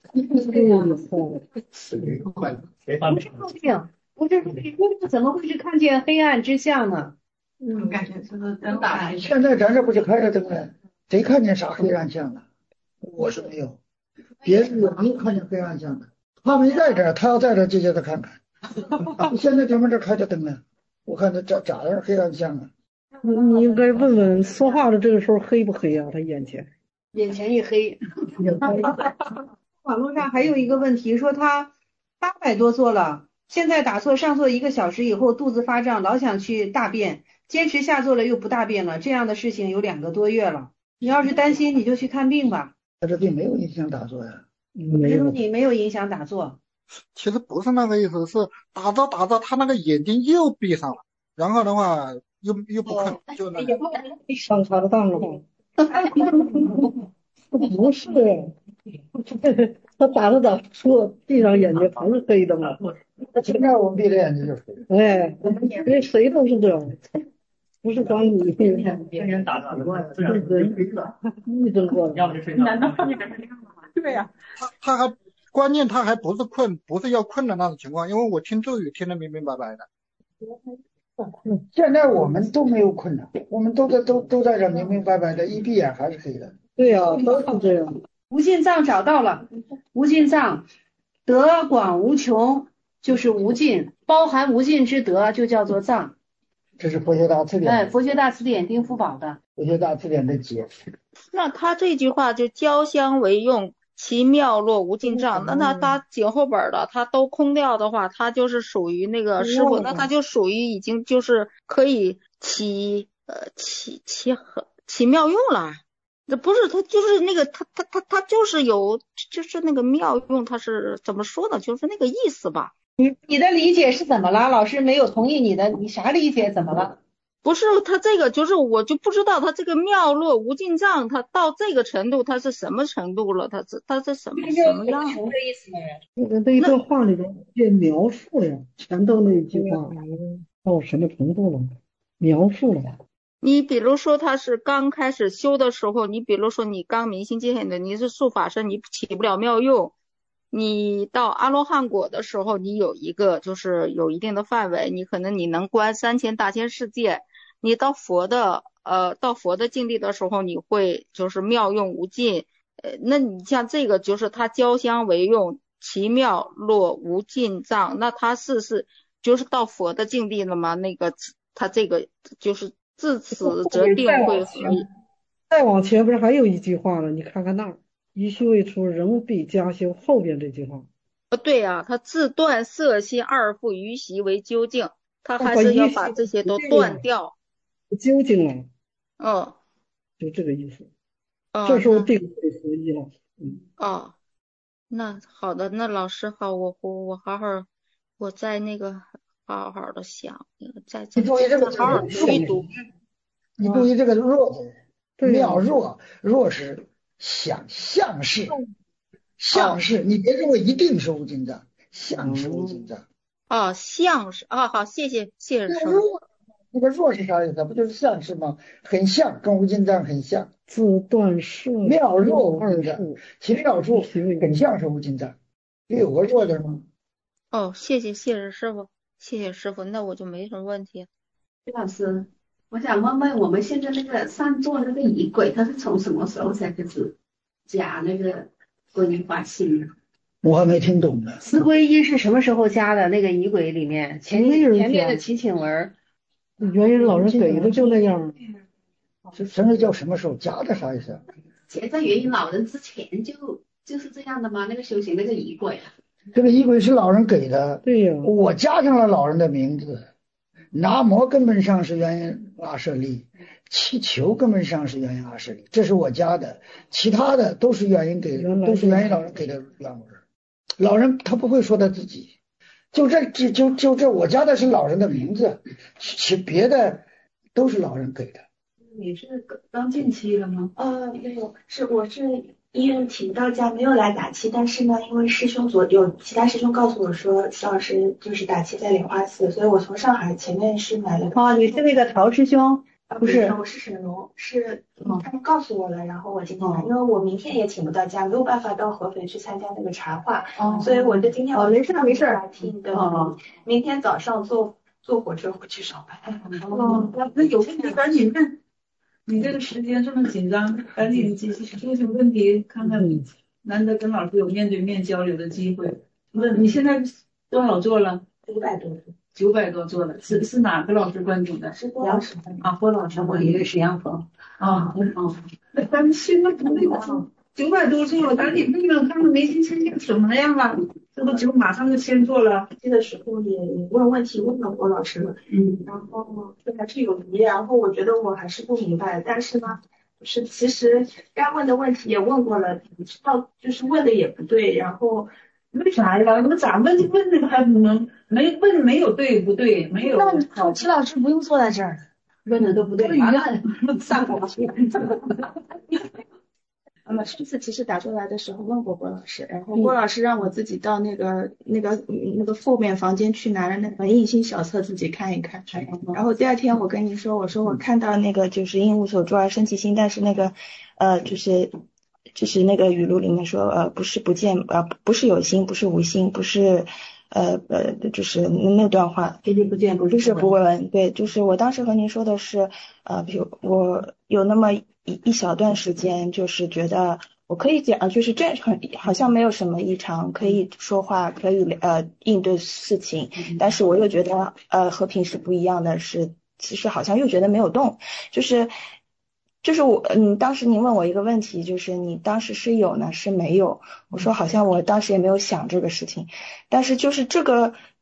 不是看病，不是怎么会是看见黑暗之相呢？ 嗯，感觉就是灯打开。 现在咱这不是开着灯了，谁看见啥黑暗相了？我是没有，别人有没有看见黑暗相的？他没在这儿，他要在这儿就叫他看看。现在咱们这开着灯了，我看他咋咋样黑暗相啊？ 你你应该问问说话的这个时候黑不黑啊？他眼前眼前一黑。网络上还有一个问题，说他八百多做了，现在打坐上坐一个小时以后肚子发胀，老想去大便，坚持下坐了又不大便了，这样的事情有两个多月了。你要是担心，你就去看病吧。 他这病没有影响打坐呀？ 没有，你没有影响打坐。 其实不是那个意思，是打着打着他那个眼睛又闭上了，然后的话又又不困，就那个上他的当了。不是，他打着打说闭上眼睛不是黑的吗？ 现在我们闭着眼睛就是黑的。 哎，因为谁都是这样，不是光你。 天天打着自然是黑的， 一睁过来， 要么就睡觉。 难道你这是亮了吗？对呀、 啊，他他还关键他还不是困，不是要困的那种情况，因为我听咒语听得明明白白的。 现在我们都没有困难，我们都在都都在这明明白白的，一闭眼还是黑的。 对呀、啊，都是这样。 无尽藏找到了，无尽藏德广无穷，就是无尽，包含无尽之德，就叫做藏。 这是佛学大词典。 哎，佛学大词典丁福宝的。 佛学大词典的解释。 那他这句话就交相为用，其妙若无尽藏。那那他紧后本的，他都空掉的话，他就是属于那个师傅，那他就属于已经就是可以起呃起起很起妙用了。这不是他就是那个他他他他就是有就是那个妙用，他是怎么说呢？就是那个意思吧。 你你的理解是怎么了？老师没有同意你的，你啥理解？怎么了？ 不是他这个，就是我就不知道他这个妙乐无尽藏，他到这个程度，他是什么程度了？他是他是什么什么样？ 这个这一段话里边这描述呀，全都那一句话到什么程度了？描述了。 你比如说他是刚开始修的时候，你比如说你刚明心见性的，你是术法身，你起不了妙用。你到阿罗汉果的时候，你有一个就是有一定的范围，你可能你能观三千大千世界。你到佛的呃到佛的境地的时候，你会就是妙用无尽。呃，那你像这个就是他交相为用，其妙落无尽藏，那他是是就是到佛的境地了吗？那个他这个就是自此则定会合一。 再往前不是还有一句话呢？你看看那儿，于须未出，仍必加修。后边这句话。 呃，对呀、啊，他自断色心二复余习为究竟，他还是要把这些都断掉。 究竟了， 嗯， 就这个意思。 哦、 这时候定会合一了。嗯。 哦，那好的，那老师好，我我我好好，我再那个好好的想，再再你注意这个好好去读。 你注意这个若字，妙若若是想像是，像是，你别认为一定是无尽藏，像是无尽藏。 哦，像是，哦好，谢谢谢谢师傅。 那个若是啥意思？不就是像是吗？很像，跟无尽藏很像。 自断是妙若无尽藏，其妙处很像是无尽藏。这有个若字吗？ 哦，谢谢谢谢师傅，谢谢师傅，那我就没什么问题。 徐老师，我想问问，我们现在那个上座那个仪轨，它是从什么时候才开始加那个皈依发心呢？ 我还没听懂呢。 四皈依是什么时候加的？那个仪轨里面前前面的祈请文。 原因老人给的就那样。 这什么叫什么时候加的？啥意思？ 现在元婴老人之前就就是这样的吗？那个修行那个仪轨啊。 这个仪轨是老人给的。 对呀。 我加上了老人的名字。南无根本上是元婴阿舍利，祈求根本上是元婴阿舍利，这是我加的，其他的都是元婴给的，都是元婴老人给的原文。老人他不会说他自己，就这就就就这我加的是老人的名字，其别的都是老人给的。 你是刚进期了吗？ 呃，没有，是我是医院请到家没有来打气，但是呢，因为师兄左有其他师兄告诉我说，肖老师就是打气在莲花寺，所以我从上海前面是买了。 哦，你是那个陶师兄？ 啊，不是，我是沈龙，是、嗯、他们告诉我了，然后我今天来，因为我明天也请不到假，没有办法到合肥去参加那个茶话，哦、所以我就今天哦，没事没事， 听的，哦，明天早上坐坐火车回去上班。 哦，那有问题赶紧问。你这个时间这么紧张，赶紧提出些问题，看看难得跟老师有面对面交流的机会。问你现在多少座了？ 九百多座。 九百多座了，是是哪个老师关注的？ 是郭老师啊，郭老师， 我一个是杨峰。 啊，嗯，那咱们现在那个九百多座了，赶紧问问看看眉心签签什么样了？这不就马上就签做了？ 这个时候也问问题问了郭老师了，嗯，然后对还是有疑，然后我觉得我还是不明白，但是呢，就是其实该问的问题也问过了，不知道就是问的也不对，然后为啥呀？那咋问就问的还不能没问没有对不对？没有。 那齐老师不用坐在这儿，问的都不对，完了上火。 嗯，上次其实打出来的时候问过郭老师，然后郭老师让我自己到那个、嗯、那个那个后面房间去拿了那本印心小册自己看一看，然后第二天我跟你说，我说我看到那个就是因无所住而生其心，但是那个呃就是就是那个语录里面说呃不是不见呃不是有心，不是无心，不是呃呃就是那段话， 不是不见不是不闻，对，就是我当时和您说的是呃比如我有那么一一小段时间就是觉得我可以讲就是这很好像没有什么异常，可以说话可以呃应对事情，但是我又觉得呃和平时不一样的是其实好像又觉得没有动，就是就是我嗯当时您问我一个问题，就是你当时是有呢是没有，我说好像我当时也没有想这个事情，但是就是这个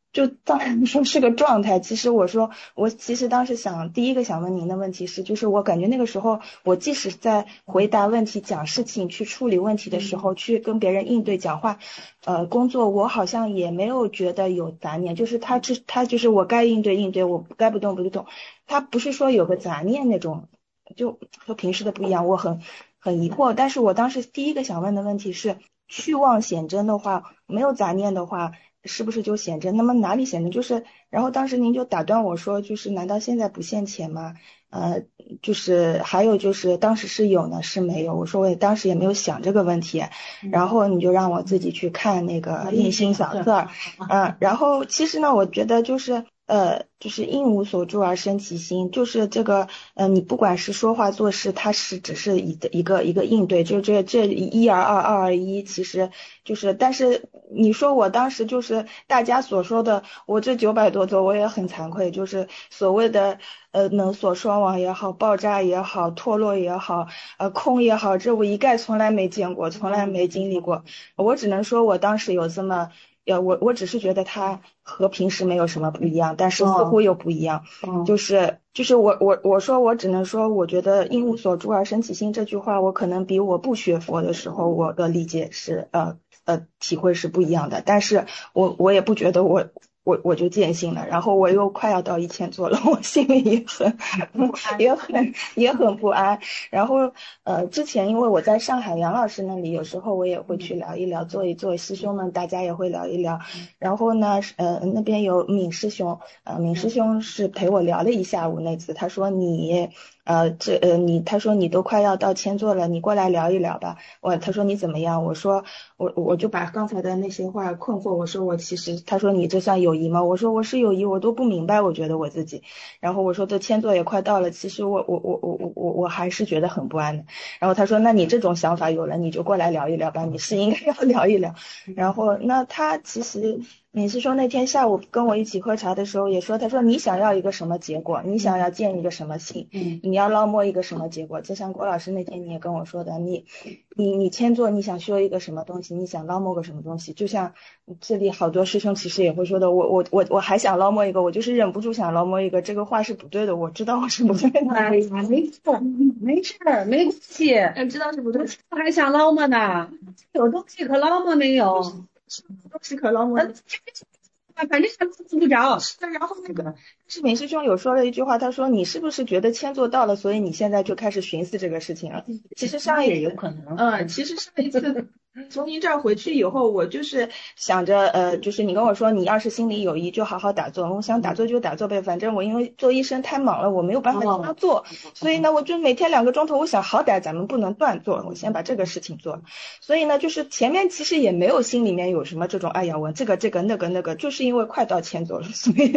就当然说是个状态。其实我说我其实当时想第一个想问您的问题是，就是我感觉那个时候我即使在回答问题、讲事情、去处理问题的时候，去跟别人应对讲话，呃，工作，我好像也没有觉得有杂念，就是他这他就是我该应对应对，我该不动不动，他不是说有个杂念那种，就和平时的不一样，我很很疑惑。但是我当时第一个想问的问题是，去妄显真的话，没有杂念的话，是不是就显真？那么哪里显真？就是，然后当时您就打断我说，就是难道现在不现前吗？呃，就是还有就是当时是有呢，是没有。我说我也当时也没有想这个问题，然后你就让我自己去看那个印心小字儿，嗯，然后其实呢，我觉得就是呃，就是应无所住而生其心，就是这个呃，你不管是说话做事，它是只是一个一个一个应对，就这这一而二，二而一，其实就是，但是你说我当时就是大家所说的，我这九百多座我也很惭愧，就是所谓的呃能所双亡也好，爆炸也好，脱落也好，呃空也好，这我一概从来没见过，从来没经历过，我只能说我当时有这么。呃，我我只是觉得它和平时没有什么不一样，但是似乎又不一样。 哦、 就是就是我我我说我只能说，我觉得应无所住而生其心这句话，我可能比我不学佛的时候我的理解是呃呃体会是不一样的，但是我我也不觉得我。我我就见性了，然后我又快要到一千座了，我心里也很也很也很不安。然后呃，之前因为我在上海杨老师那里，有时候我也会去聊一聊，做一做师兄们，大家也会聊一聊。然后呢，呃，那边有闵师兄，呃，闵师兄是陪我聊了一下午那次，他说你。呃，这呃，你他说你都快要到千座了，你过来聊一聊吧。我他说你怎么样？我说我我就把刚才的那些话困惑，我说我其实他说你这算友谊吗？我说我是友谊，我都不明白，我觉得我自己。然后我说这千座也快到了，其实我我我我我我我还是觉得很不安的。然后他说那你这种想法有了，你就过来聊一聊吧，你是应该要聊一聊。然后那他其实。闵师兄那天下午跟我一起喝茶的时候也说，他说你想要一个什么结果，你想要见一个什么性，嗯，你要捞摸一个什么结果，就像郭老师那天你也跟我说的，你你你千座你想修一个什么东西，你想捞摸个什么东西，就像这里好多师兄其实也会说的，我我我我还想捞摸一个，我就是忍不住想捞摸一个，这个话是不对的，我知道我是不对的。 哎呀，没事没事没关系， 知道是不对， 我还想捞摸呢，有东西可捞摸没有？ 都是可捞摸的， 反正他不着。 然后那个是闵师兄有说了一句话，他说你是不是觉得千座到了，所以你现在就开始寻思这个事情了？其实上也有可能， 嗯，其实上一次从您这儿回去以后，我就是想着，呃，就是你跟我说你要是心里有意就好好打坐，我想打坐就打坐呗，反正我因为做医生太忙了，我没有办法经常做，所以呢，我就每天两个钟头，我想好歹咱们不能断做，我先把这个事情做了。所以呢，就是前面其实也没有心里面有什么这种，哎呀，我这个这个那个那个，就是因为快到千座了，所以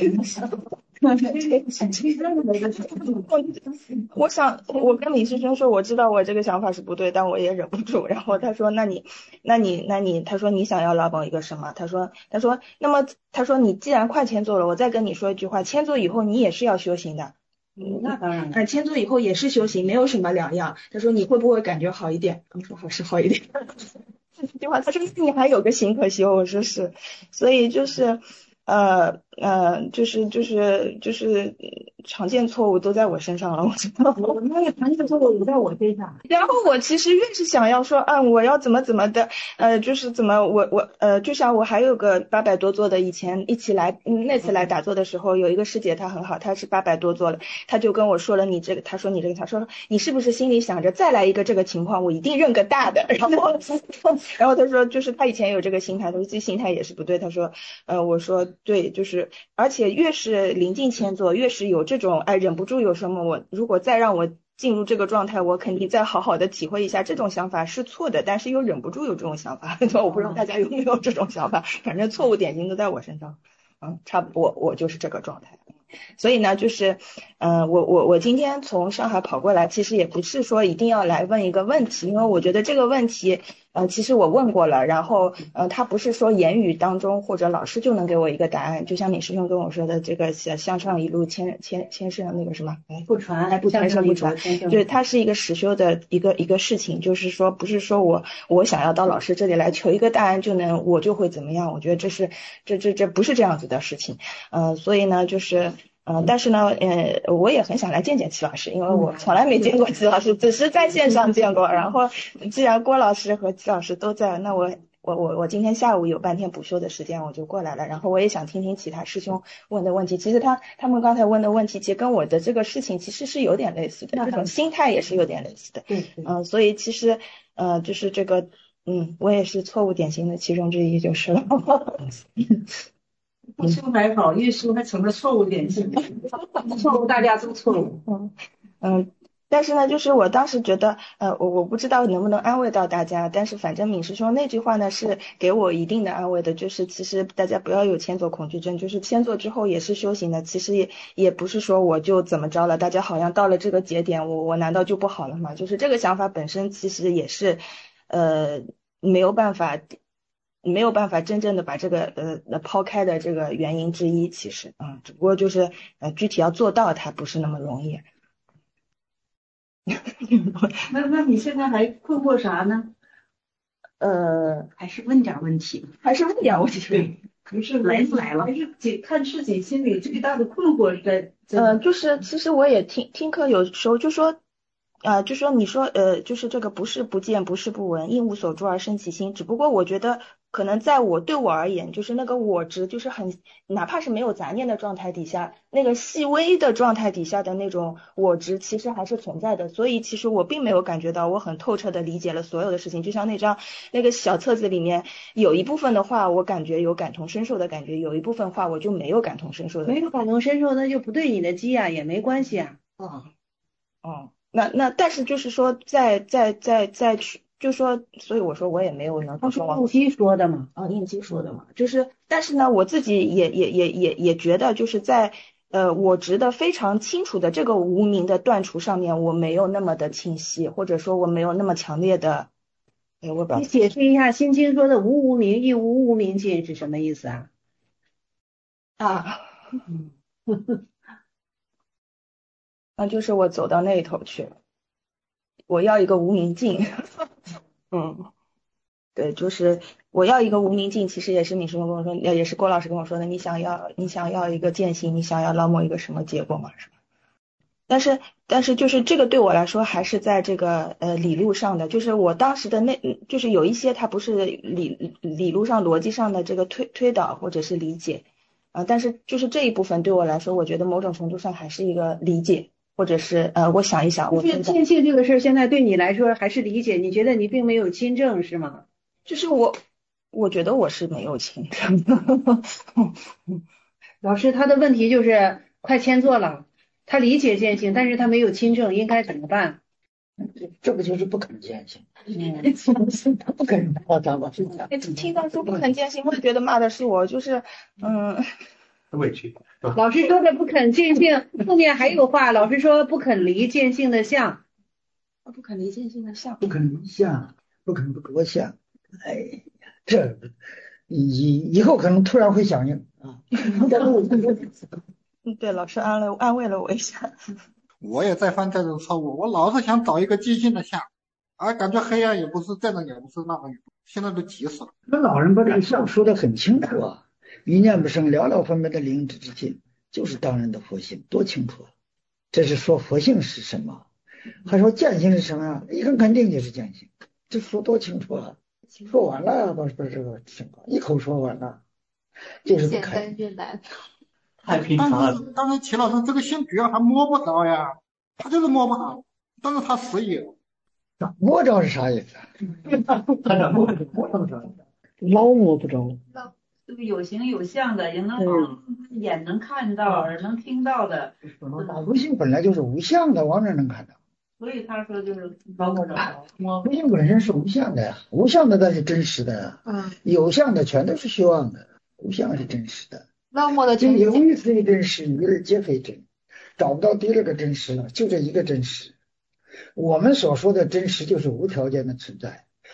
我想，我跟李师兄说，我知道我这个想法是不对，但我也忍不住。然后他说，那你，那你，那你，他说你想要捞宝一个什么？他说，他说，那么他说你既然快千座了，我再跟你说一句话，千座以后你也是要修行的。 嗯，那当然。 呃，千座以后也是修行，没有什么两样。他说你会不会感觉好一点？我说好是好一点。这句话，他说你还有个行可修，我说是，所以就是。呃呃，就是就是就是常见错误都在我身上了，我知道。 我那个常见错误也在我身上。 然后我其实越是想要说，啊，我要怎么怎么的，呃，就是怎么我我呃，就像我还有个八百多座的，以前一起来，嗯，那次来打坐的时候，有一个师姐她很好，她是八百多座了，她就跟我说了你这个，她说你这个，她说你是不是心里想着再来一个这个情况，我一定认个大的，然后然后她说就是她以前有这个心态，她说这心态也是不对，她说呃，我说。对，就是而且越是临近千座，越是有这种哎忍不住有什么，我如果再让我进入这个状态，我肯定再好好的体会一下，这种想法是错的，但是又忍不住有这种想法。我不知道大家有没有这种想法，反正错误点睛都在我身上。嗯，差不多我就是这个状态。所以呢，就是，嗯、呃，我我我今天从上海跑过来，其实也不是说一定要来问一个问题，因为我觉得这个问题。 呃，其实我问过了，然后呃，他不是说言语当中或者老师就能给我一个答案，就像闵师兄跟我说的，这个向上一路牵牵牵涉那个什么，哎， 不传， 哎，不传声不传，就是它是一个实修的一个一个事情，就是说不是说我我想要到老师这里来求一个答案就能我就会怎么样，我觉得这是这这这不是这样子的事情，呃，所以呢就是。嗯，但是呢，呃，我也很想来见见齐老师，因为我从来没见过齐老师，只是在线上见过。然后，既然郭老师和齐老师都在，那我我我我今天下午有半天补休的时间，我就过来了。然后我也想听听其他师兄问的问题。其实他他们刚才问的问题，其实跟我的这个事情其实是有点类似的，这种心态也是有点类似的。 对， 嗯，所以其实呃，就是这个，嗯，我也是错误典型的其中之一就是了。 不修还好，越修还成了错误典型，错误大家都错误。 嗯嗯，但是呢，就是我当时觉得，呃，我我不知道能不能安慰到大家，但是反正闵师兄那句话呢是给我一定的安慰的，就是其实大家不要有迁坐恐惧症，就是迁坐之后也是修行的，其实也也不是说我就怎么着了，大家好像到了这个节点，我我难道就不好了吗？就是这个想法本身其实也是，呃，没有办法。没有办法真正的把这个呃抛开的这个原因之一，其实啊、嗯，只不过就是呃具体要做到它不是那么容易。 那那你现在还困惑啥呢？ 呃， 还是问点问题， 还是问点问题。 对，不是来不来了？ 还是自看自己心里最大的困惑在。 呃，就是其实我也听听课，有时候就说。啊、呃，就说你说呃，就是这个不是不见，不是不闻，应无所住而生其心。只不过我觉得，可能在我对我而言，就是那个我执，就是很哪怕是没有杂念的状态底下，那个细微的状态底下的那种我执，其实还是存在的。所以其实我并没有感觉到我很透彻的理解了所有的事情。就像那张那个小册子里面，有一部分的话，我感觉有感同身受的感觉，有一部分话我就没有感同身受的感觉。 没有感同身受，那就不对你的机啊，也没关系啊。 哦，哦。那那但是就是说在在在在去就说，所以我说我也没有能他是应激说的嘛， 啊，应激说的嘛，就是但是呢，我自己也也也也也觉得就是在呃我执的非常清楚的这个无名的断除上面，我没有那么的清晰，或者说我没有那么强烈的。哎，我你解释一下《心经》说的无无明亦无无明尽是什么意思啊？ 啊。那就是我走到那头去了，我要一个无明尽。嗯，对，就是我要一个无明尽，其实也是闵师兄跟我说，也是郭老师跟我说的，你想要你想要一个见性，你想要捞摸一个什么结果嘛，是吧？但是但是就是这个对我来说还是在这个呃理路上的，就是我当时的那就是有一些它不是理理路上逻辑上的这个推推导或者是理解啊、呃，但是就是这一部分对我来说，我觉得某种程度上还是一个理解。或者是呃，我想一想，我就是见性这个事儿，现在对你来说还是理解，你觉得你并没有亲证是吗？ 就是我，我觉得我是没有亲证。 老师，他的问题就是快签做了，他理解见性，但是他没有亲证，应该怎么办？ 这不就是不肯见性？ 嗯， 他不肯夸张吧？ 听到说不肯见性，会觉得骂的是我，就是嗯。 委屈。 老师说的不肯见性，后面还有话，老师说不肯离见性的相， 不肯离见性的相， 不肯离相，不肯不着相。哎呀，这以以后可能突然会响应啊。 嗯，对，老师安了安慰了我一下。 我也在犯这种错误，我老是想找一个寂静的相，啊，感觉黑暗也不是，这种也不是，那种也不是，现在都急死了。 那老人把这个相说得很清楚啊。一念不生，了了分别的灵智之性，就是当然的佛性，多清楚啊！这是说佛性是什么，还说见性是什么呀？一个肯定就是见性，这说多清楚啊！说完了，不是不是这个情况，一口说完了，就是不开。 越难， 太平常了。但是齐老师这个性主要他摸不着呀，他就是摸不着，但是他实有。 摸着是啥意思？ 他咋摸着摸着啥意思？ 捞摸不着。 这个有形有相的，也能往眼能看到，耳能听到的。 佛性本来就是无相的，往哪能看到？ 所以他说就是摸不着。 佛性本身是无相的呀，无相的那是真实的呀，嗯，有相的全都是虚妄的，无相是真实的。 那摸的真有一非真实，一而皆非真，找不到第二个真实了，就这一个真实。我们所说的真实就是无条件的存在，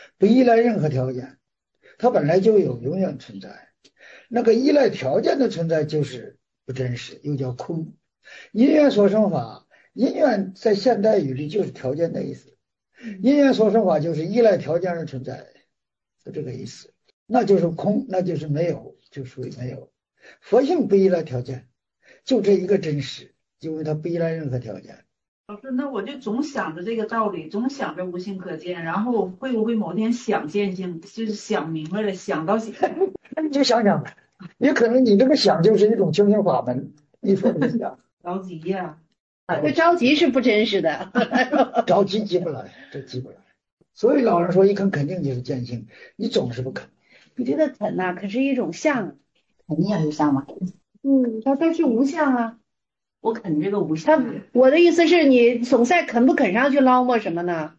不依赖任何条件，它本来就有，永远存在。那个依赖条件的存在就是不真实，又叫空。因缘所生法，因缘在现代语里就是条件的意思，因缘所生法就是依赖条件而存在，就这个意思。那就是空，那就是没有，就属于没有。佛性不依赖条件，就这一个真实，因为它不依赖任何条件。 老师，那我就总想着这个道理，总想着无性可见，然后会不会某天想见性，就是想明白了，想到那你就想想，也可能你这个想就是一种清净法门，你说不想着急呀、 啊？这着急是不真实的， 着急急不来，这急不来。所以老人说一肯肯定就是见性，你总是不肯。 你觉得肯呐、啊，可是一种相， 肯定要有相吗？ 嗯，它它是无相啊。 我肯这个无相。 他我的意思是你总在肯不肯上去捞摸什么呢？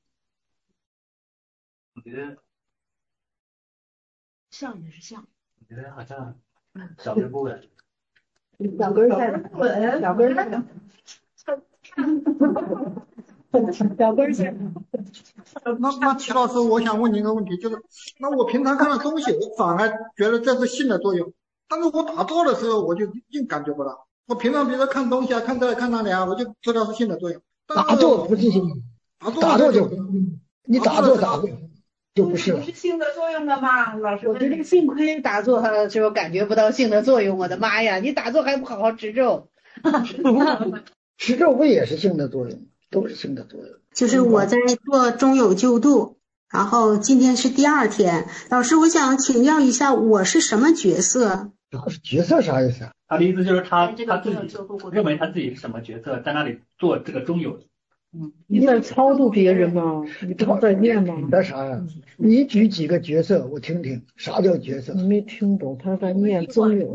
我觉得相也是相。 我觉得好像小根不稳。 小根在哪？小根在哪？小根在哪？ 那那齐老师，我想问您一个问题，就是那我平常看到东西，我反而觉得这是性的作用，但是我打坐的时候我就硬感觉不到。我平常比如说看东西啊，看这看那里啊，我就知道是性的作用。 打坐不是性， 打坐打坐就你打坐打坐就不是了。 不是性的作用了吗？老师， 我觉得幸亏打坐的时候感觉不到性的作用。我的妈呀，你打坐还不好好持咒？ 持咒不也是性的作用？都是性的作用。 就是我在做中有救度，然后今天是第二天。老师，我想请教一下，我是什么角色？ 角色啥意思啊？ 他的意思就是他他自己认为他自己是什么角色，在那里做这个中有。 嗯，你在超度别人吗？你不是在念吗？ 那啥呀？你举几个角色我听听，啥叫角色？ 你没听懂，他在念中有。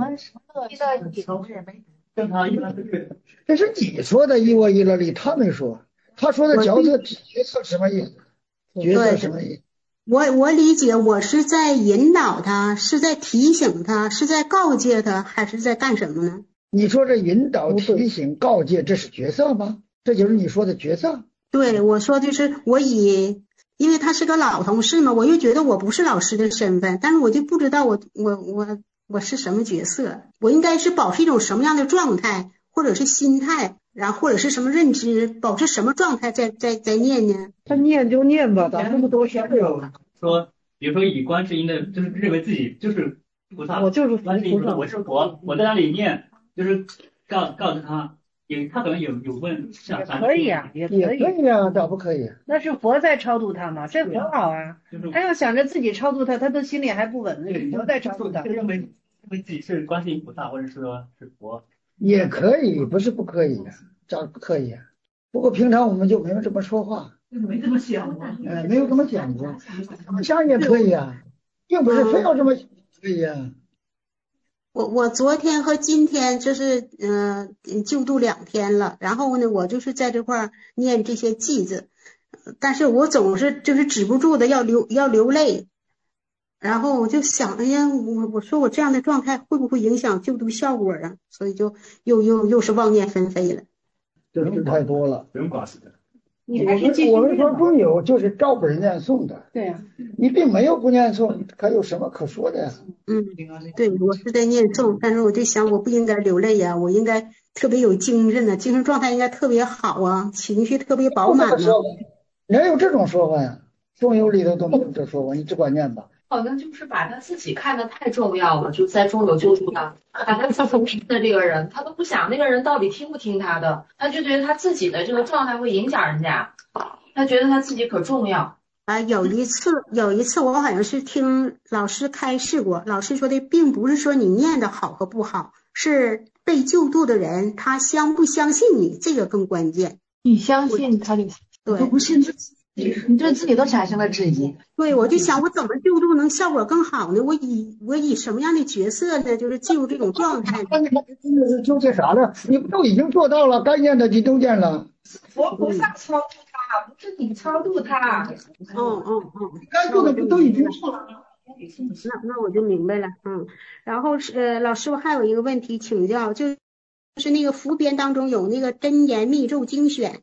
正常一般都是。 这是你说的一窝一乐里，他没说。他说的角色角色什么意思？角色什么意思？ 我我理解，我是在引导他，是在提醒他，是在告诫他，还是在干什么呢？ 你说这引导、提醒、告诫，这是角色吗？这就是你说的角色？ 对，我说的是我以，因为他是个老同事嘛，我又觉得我不是老师的身份，但是我就不知道我我我我是什么角色，我应该是保持一种什么样的状态，或者是心态，然后或者是什么认知，保持什么状态在在在念呢？ 他念就念吧，咋那么多想法？ 说，比如说以观世音的，就是认为自己就是菩萨， 我就是观世音，我是佛，我在那里念，就是告告诉他，有他可能有有问， 也可以啊，也可以， 也可以啊，咋不可以？ 那是佛在超度他嘛，这很好啊。他要想着自己超度他，他的心里还不稳，佛在超度他， 就认为认为自己是观世音菩萨，或者说是佛， 也可以，不是不可以，咋不可以？不过平常我们就没有这么说话。 没这么想过， 哎，没有这么想过，想也可以啊，并不是非要这么可以啊。 我我昨天和今天就是嗯、呃、救度两天了，然后呢，我就是在这块念这些偈子，但是我总是就是止不住的要流要流泪，然后我就想，哎呀，我我说我这样的状态会不会影响救度效果啊？所以就又又又是妄念纷飞了。 这事太多了， 不用挂死的。 我们我们说中有就是照本念诵的， 对呀、啊， 你并没有不念诵，还有什么可说的呀？ 嗯，对，我是在念诵，但是我就想，我不应该流泪呀，我应该特别有精神呢，精神状态应该特别好啊，情绪特别饱满呢。 哪有这种说法呀？中有里头都没有这说法，你只管念吧。 好像就是把他自己看得太重要了，就在中有救助的，把他自己的这个人，他都不想那个人到底听不听他的，他就觉得他自己的这个状态会影响人家，他觉得他自己可重要。 啊，有一次，有一次我好像是听老师开示过，老师说的并不是说你念的好和不好，是被救度的人他相不相信你，这个更关键。 你相信他就对， 都不信自己。你对自己都产生了质疑， 对，我就想我怎么救助能效果更好呢？我以我以什么样的角色呢？就是进入这种状态。 那那是纠结啥呢？你不都已经做到了，该念的你都念了。 佛菩萨超度他，不是你超度他。 嗯嗯嗯， 该做的不都已经做了？ 那那我就明白了，嗯。然后是呃，老师，我还有一个问题请教，就就是那个福编当中有那个真言密咒精选。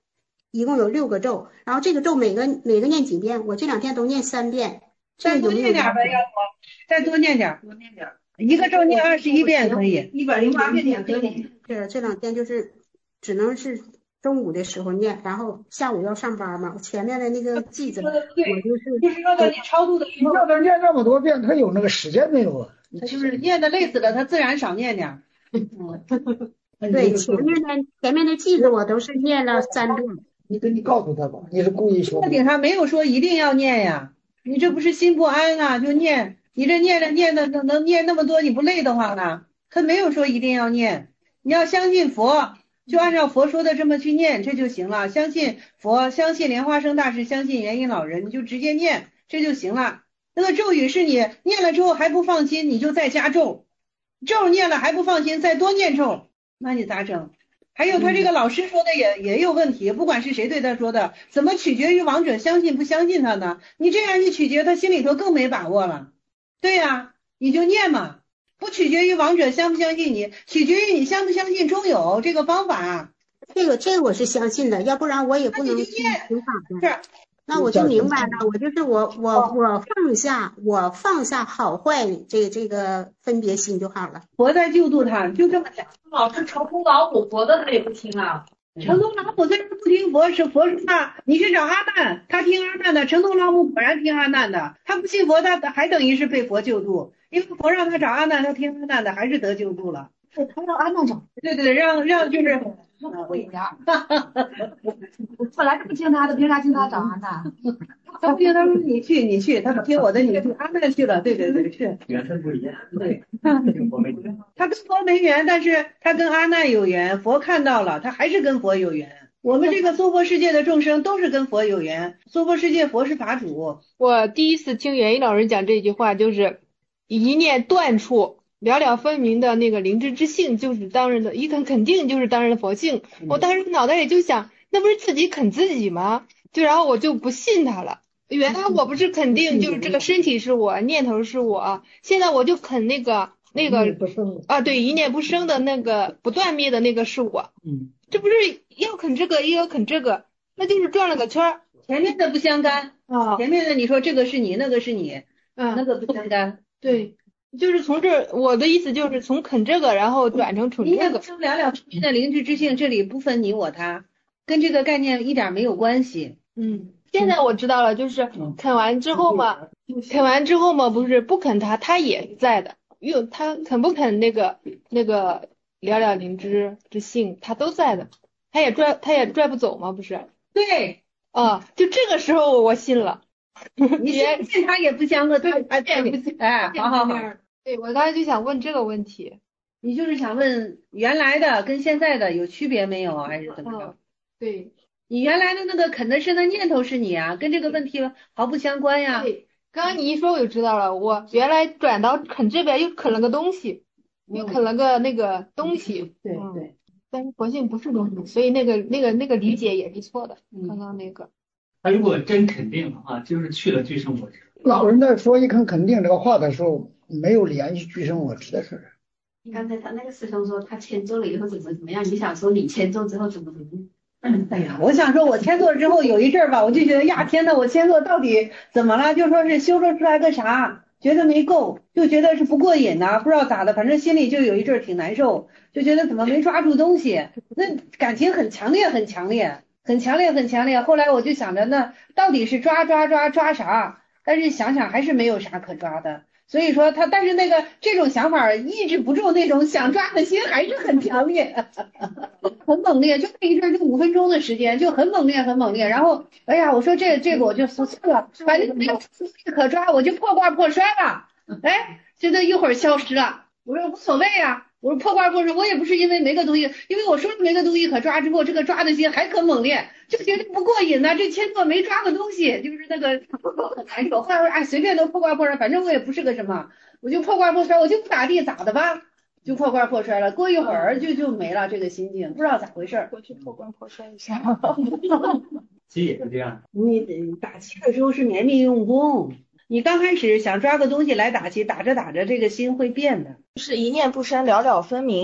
一共有六个咒，然后这个咒每个每个念几遍，我这两天都念三遍。 再多念点呗，要不再多念点，多念点，一个咒念二十一遍可以，一百零八遍也可以。 是这两天就是只能是中午的时候念，然后下午要上班嘛，前面的那个记子我就是就是说的你超度的时候， 要他念那么多遍，他有那个时间没有啊？ 他就是念的累死了，他自然少念点。 对，前面的前面的记子我都是念了三遍。 你跟你告诉他吧，你是故意说。 那顶上没有说一定要念呀，你这不是心不安啊，就念。你这念着念的能能念那么多，你不累得慌呢？他没有说一定要念，你要相信佛，就按照佛说的这么去念，这就行了。相信佛，相信莲花生大师，相信元音老人，你就直接念，这就行了。那个咒语是你念了之后还不放心，你就再加咒，咒念了还不放心，再多念咒，那你咋整？还有他这个老师说的也也有问题，不管是谁对他说的，怎么取决于亡者相信不相信他呢？你这样一取决，他心里头更没把握了。对呀、啊，你就念嘛，不取决于亡者相不相信你，取决于你相不相信中有这个方法。 这个这个我是相信的，要不然我也不能听听法的。那我就明白了，我就是我我我放下我放下好坏这这个分别心就好了。 佛在救度他，就这么讲。 老是成功老虎，佛的他也不听啊。 成东老母虽然不听佛，是佛说他你去找阿难，他听阿难的。成东老母果然听阿难的，他不信佛，他还等于是被佛救度，因为佛让他找阿难，他听阿难的，还是得救度了。 他让阿难找， 对对，让让就是回家。本来不听他的，凭啥听他找阿难？ 他不听，他说你去你去，他不听我的，你去。阿难去了，对对对，是缘分不一样。 对，他跟佛没缘，但是他跟阿难有缘，佛看到了，他还是跟佛有缘。我们这个娑婆世界的众生都是跟佛有缘，娑婆世界佛是法主。 我第一次听元一老师讲这句话，就是一念断处，了了分明的那个灵知之性，就是当人的一肯肯定就是当人的佛性。我当时脑袋里就想，那不是自己啃自己吗？就然后我就不信他了。原来我不是肯定就是这个身体是我，念头是我，现在我就啃那个那个啊，对，一念不生的那个不断灭的那个是我。 嗯， 这不是要啃这个，也要啃这个，那就是转了个圈儿。 前面的不相干啊， 前面的你说这个是你，那个是你， 嗯， 那个不相干。 对，就是从这，我的意思就是从啃这个，然后转成啃这个。 一念不生了了分明的灵知之性，这里不分你我他，跟这个概念一点没有关系。 嗯。现在我知道了，就是啃完之后嘛，啃完之后嘛，不是不啃它，它也是在的，因为它啃不啃那个那个了了灵知之性，它都在的，它也拽，它也拽不走嘛，不是？ 对， 啊，就这个时候我信了。 你信信它也不相克，对，哎，对不起，哎，好好好。 对，我刚才就想问这个问题， 你就是想问原来的跟现在的有区别没有，还是怎么着？ 嗯、对。 你原来的那个啃的是那念头是你啊，跟这个问题毫不相关呀。 对，刚刚你一说我就知道了，我原来转到啃这边又啃了个东西，又啃了个那个东西。 对对， 但是佛性不是东西，所以那个那个那个理解也是错的。刚刚那个。 他如果真肯定的话，就是去了具生我执。 老人在说一肯肯定这个话的时候，没有联系具生我执的事儿。 刚才他那个师兄说他签奏了以后怎么怎么样，你想说你签奏之后怎么怎么样？ 嗯，哎呀，我想说，我签奏之后有一阵儿吧，我就觉得呀，天呐，我签奏到底怎么了？就说是修炼出来个啥，觉得没够，就觉得是不过瘾呐、啊，不知道咋的，反正心里就有一阵儿挺难受，就觉得怎么没抓住东西，那感情很强烈，很强烈，很强烈，很强烈。后来我就想着，那到底是抓抓抓抓啥？但是想想还是没有啥可抓的。所以说他，但是那个这种想法抑制不住那种想抓的心，还是很强烈，很猛烈。就那一阵，就五分钟的时间，就很猛烈，很猛烈。然后，哎呀，我说这这个我就算了，反正没有可抓，我就破罐破摔了。哎，就这一会儿消失了。我说无所谓呀、啊，我说破罐破摔，我也不是因为没个东西，因为我说没个东西可抓之后，这个抓的心还可猛烈，就觉得不过瘾呢、啊。这签作没抓个东西，就是那个很难受。后来我哎随便都破罐破摔，反正我也不是个什么，我就破罐破摔，我就不咋地咋的吧，就破罐破摔了。过一会儿就就没了这个心境，不知道咋回事。 我去破罐破摔一下。 其实也是这样。 你打气的时候是绵密用功。你刚开始想抓个东西来打气，打着打着这个心会变的， 是一念不生，了了分明。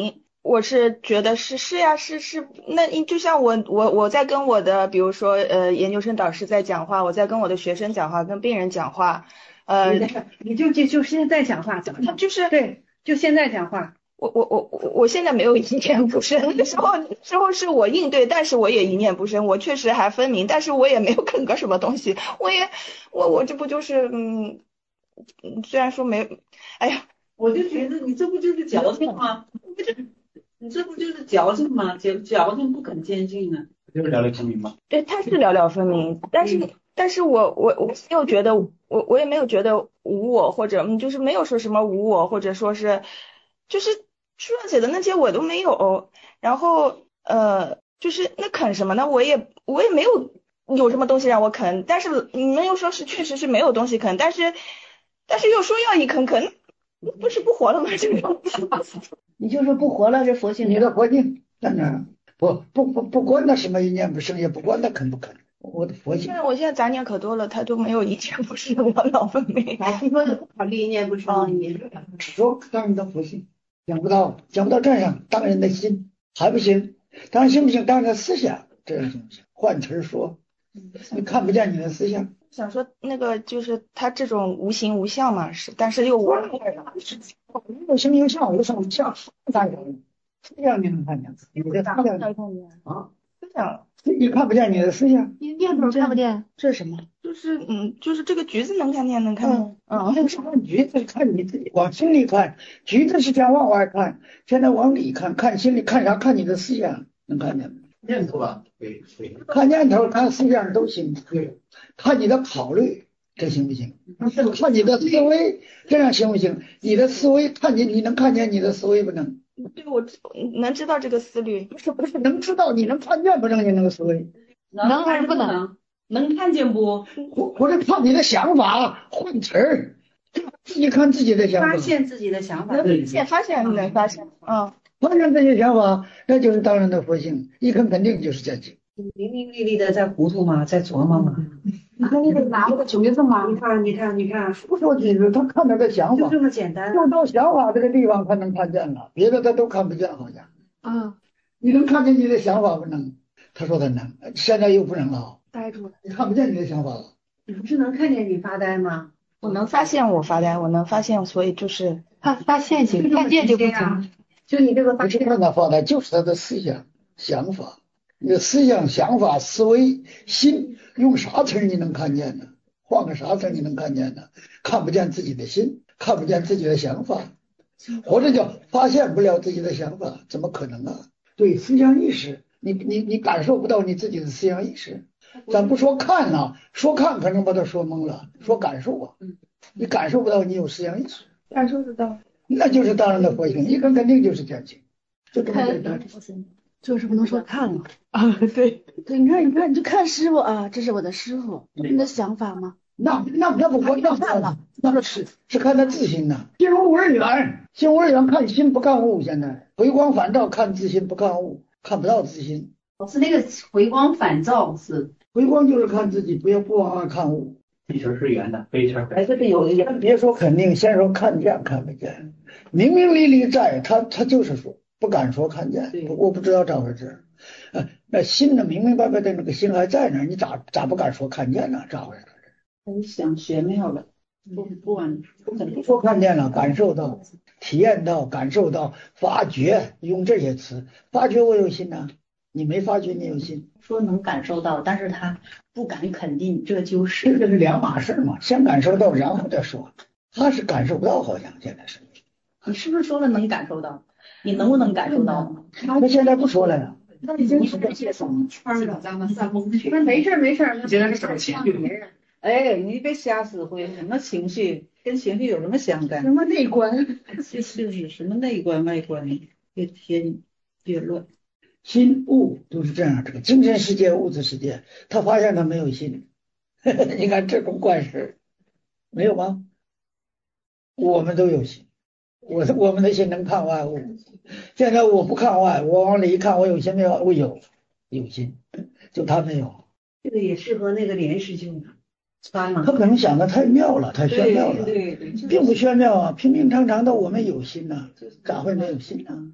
我是觉得是是呀，是是，那就像我我我在跟我的比如说呃研究生导师在讲话，我在跟我的学生讲话，跟病人讲话，呃， 你就就就现在讲话， 他就是对，就现在讲话。 我我我我我现在没有一念不生，那时候时候是我应对，但是我也一念不生，我确实还分明，但是我也没有啃个什么东西，我也我我这不就是嗯，虽然说没，哎呀， 我就觉得你这不就是矫情吗？不就你这不就是矫情吗？矫矫情不肯坚信啊。 就是了了分明吗？ 对，他是了了分明，但是、嗯、但是我我我没有觉得我我也没有觉得无我，或者嗯就是没有说什么无我，或者说是就是书上写的那些我都没有，然后呃就是那啃什么呢？我也我也没有有什么东西让我啃，但是你们又说是确实是没有东西啃，但是但是又说要一啃啃，不是不活了吗？这个你就是不活了，这佛性你的佛性在哪儿？不不不不管他什么一念不生，也不管他啃不啃，我的佛性。 现在我现在杂念可多了，他都没有一念不生，了了分明。 你说不考虑一念不生，你只说当人的佛性，讲不到讲不到这样，当人的心还不行，当然行不行？当人的思想，这样行不行？换词说，你看不见你的思想。 想说那个就是他这种无形无相嘛，是，但是又无有形有相，无相无相，当然这样你能看见你的思想啊， 思想你看不见你的思想， 你念头看不见， 这是什么？ 就是嗯，就是这个橘子能看见，能看见， 嗯，那是看橘子，看你自己往心里看，橘子是想往外看，现在往里看，看心里看啥？看你的思想，能看见吗？ 念头吧，对对， 看念头，看思想都行，对，看你的考虑，这行不行？看你的思维，这样行不行？你的思维，看你你能看见你的思维不能？ 对，我能知道这个思虑， 不是不是能知道，你能看见不能？你那个思维能还是不能？能看见不？ 或或者看你的想法，换词儿，自己看自己的想法， 发现自己的想法， 能现发现能发现，嗯。 发现这些想法，那就是当然的佛性，一肯肯定就是见性。 明明历历的在糊涂嘛，在琢磨嘛。 你看，你得拿那个橘子嘛， 你看，你看，你看， 不说橘子，他看他的想法， 就这么简单。 就到想法这个地方，他能看见了，别的他都看不见，好像。 啊， 你能看见你的想法不能？他说他能，现在又不能了， 呆住了， 你看不见你的想法了。 你不是能看见你发呆吗？ 我能发现我发呆，我能发现，所以就是发发现行，看见就不行。 就你这个不是看他发呆，就是他的思想想法，你的思想想法思维心用啥词你能看见呢？换个啥词你能看见呢？看不见自己的心，看不见自己的想法，或者叫发现不了自己的想法，怎么可能啊？对，思想意识，你你你感受不到你自己的思想意识。咱不说看了，说看可能把他说懵了，说感受啊，你感受不到你有思想意识， 感受得到。 那就是当然的佛性，一根肯定就是见性，就这么简单。 就是不能说看了啊，对对，你看你看，你就看师傅啊，这是我的师傅，你的想法吗？ 那那那不我那看了，那是是看他自心呐。心无二元，心无二元看心不看物，现在回光返照看自心不看物，看不到自心。 老师那个回光返照是回光就是看自己，不要不往外看物。 地球是圆的，背圈。 哎，这个有的别说肯定，先说看见看不见，明明历历在，他他就是说不敢说看见，我不知道咋回事。呃，那心呢，明明白白的那个心还在那儿，你咋咋不敢说看见呢？咋回事？ 你想玄妙了，不不往不肯不说看见了，感受到、体验到、感受到、发觉，用这些词，发觉我有心呐、啊，你没发觉你有心。 说能感受到，但是他不敢肯定，这就是这是两码事嘛，先感受到，然后再说。他是感受不到，好像现在是。 你是不是说了能感受到？你能不能感受到呢？ 他现在不说了呀。 他已经是这些什圈了，咱们散不去。 没事没事， 现在是什么情绪？ 哎，你别瞎指挥，什么情绪跟情绪有什么相干？ 什么内观？ 就是什么内观外观，越添越乱。 心物都是这样，这个精神世界、物质世界，他发现他没有心，你看这种怪事没有吗？我们都有心，我我们的心能看外物。现在我不看外，我往里一看，我有心没有？我有，有心，就他没有。 这个也适合那个莲师兄。 他可能想的太妙了，太玄妙了， 对对对， 并不玄妙啊，平平常常的我们有心呐、啊，咋会没有心呢、啊？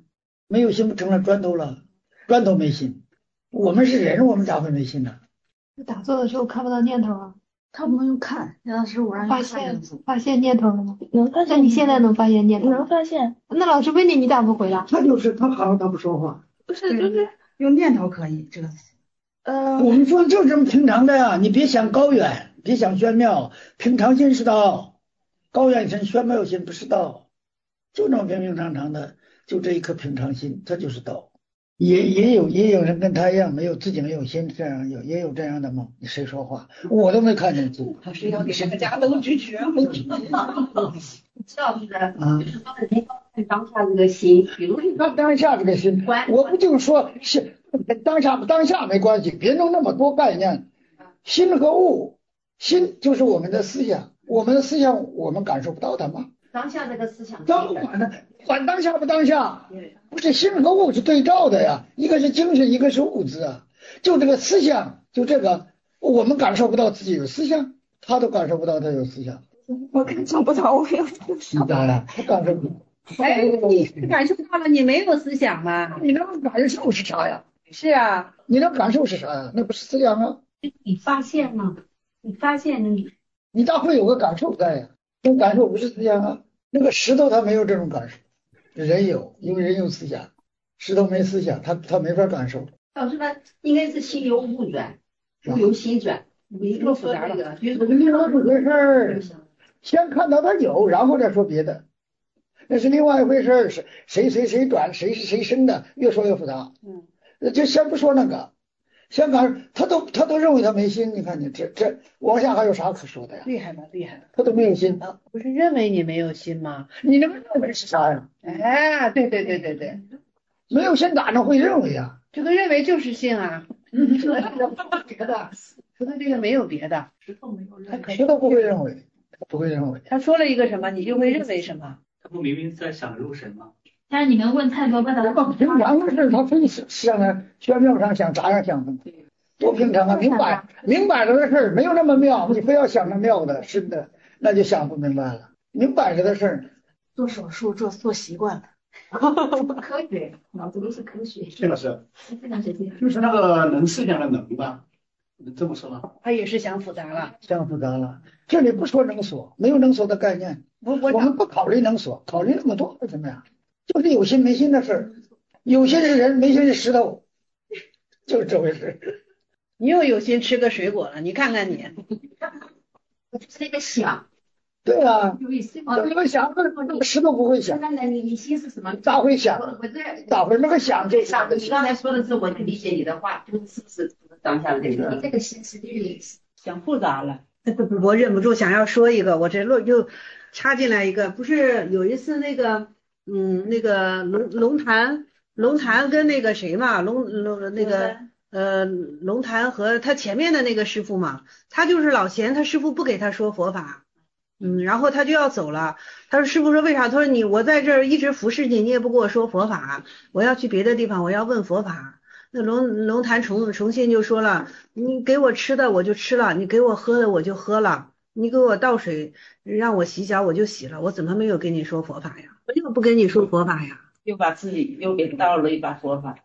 没有心不成了砖头了，砖头没心。我们是人，我们咋会没心呢？ 打坐的时候看不到念头啊？ 他不能用看，当时我让发现发现念头了吗？ 能发现。 那你现在能发现念头？ 能发现。 那老师问你，你咋不回答？ 他就是他好，他不说话。 不是，就是用念头可以这个。 呃， 我们说就这么平常的呀，你别想高远，别想玄妙，平常心是道，高远心、玄妙心不是道，就这么平平常常的，就这一颗平常心，这就是道。也也有也有人跟他一样，没有自己没有心，这样有也有这样的吗？你谁说话？我都没看见字。 他是要给大家都拒绝。 知道不是？就是说你看当下这个心，比如你看当下这个心，我不就说是跟当下不当下没关系，别弄那么多概念。心和物，心就是我们的思想，我们的思想我们感受不到它吗？ 当下这个思想， 当管呢，管当下不当下，不是心和物是对照的呀，一个是精神，一个是物质啊。就这个思想，就这个，我们感受不到自己有思想，他都感受不到他有思想。 我感受不到我有思想。 当然，他感受不到。 哎，你感受到了，你没有思想吗？ 你那个感受是啥呀？ 是啊， 你那感受是啥呀？那不是思想啊？ 你发现了，你发现了， 你咋会有个感受在呀？那感受不是思想啊？那个石头它没有这种感受，人有，因为人有思想，石头没思想，他他没法感受。 老师呢，应该是心由物转，物由心转。你说复杂了， 另外一回事儿。先看到他有，然后再说别的，那是另外一回事儿。是谁谁谁转，谁是谁生的，越说越复杂。嗯，就先不说那个。香港他都他都认为他没心，你看你这这往下还有啥可说的呀？ 厉害吧，厉害！ 他都没有心， 啊，不是认为你没有心吗？ 你那个认为是啥呀？ 哎，对对对对对， 没有心咋能会认为呀？ 这个认为就是心啊，别的，除了这个没有别的。 石头没有认为，石头不会认为，他不会认为。 他说了一个什么，你就会认为什么？ 他不明明在想入神吗？ 但是你们问太多，问他平常的事，他非想着玄妙上想咋样想的，多平常啊！明白明白了的事没有那么妙，你非要想那妙的深的，那就想不明白了。明摆着的事， 做手术做做习惯了，科学，脑子都是科学。 谢老师，就是那个能思想的能吧，能这么说吗？ 他也是想复杂了， 想复杂了。这里不说能所，没有能所的概念。我我们不考虑能所，考虑那么多干什么呀？就是有心没心的事儿，有心是人，没心是石头，就是这回事。 你又有心吃个水果了，你看看你， 是一个想。 对啊， 有意思。 那个想，那个石头不会想。 那那你你心是什么？ 咋会想？ 我这咋会那个想这想？你刚才说的是，我就理解你的话，就是是不是当下的这个？你这个心是这个意思。 想复杂了。我忍不住想要说一个，我这又又插进来一个，不是有一次那个。嗯，那个龙龙潭，龙潭跟那个谁嘛，龙龙那个呃龙潭和他前面的那个师傅嘛，他就是老嫌他师傅不给他说佛法，嗯，然后他就要走了。他说师傅说为啥？他说你我在这儿一直服侍你，你也不给我说佛法，我要去别的地方，我要问佛法。那龙龙潭重重新就说了，你给我吃的我就吃了，你给我喝的我就喝了，你给我倒水让我洗脚我就洗了，我怎么没有跟你说佛法呀？我就不跟你说佛法呀， 又把自己又给倒了一把佛法，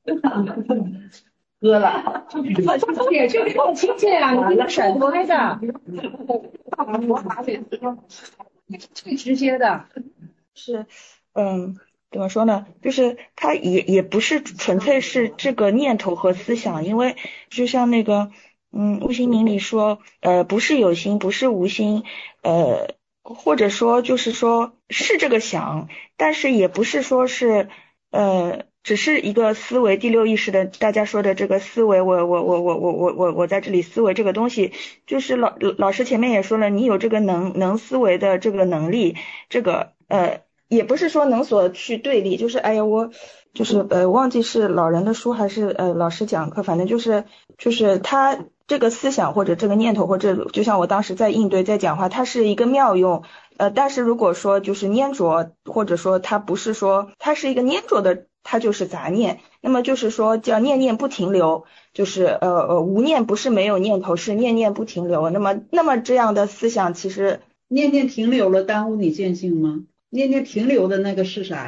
喝了。 也就给我亲切啊，你这个甩不开的，佛法得最直接的。 是，嗯，怎么说呢？就是它也也不是纯粹是这个念头和思想，因为就像那个，嗯，悟心明里说，呃，不是有心，不是无心，呃。或者说就是说是这个想，但是也不是说是呃只是一个思维，第六意识的大家说的这个思维，我我我我我我我我在这里思维这个东西，就是老老师前面也说了，你有这个能能思维的这个能力，这个呃也不是说能所去对立，就是哎呀我就是呃忘记是老人的书还是呃老师讲课，反正就是就是他这个思想或者这个念头或者就像我当时在应对在讲话，它是一个妙用，呃但是如果说就是粘着，或者说它不是说它是一个粘着的，它就是杂念，那么就是说叫念念不停留，就是呃呃无念不是没有念头，是念念不停留，那么那么这样的思想其实念念停留了耽误你见性吗？念念停留的那个是啥呀？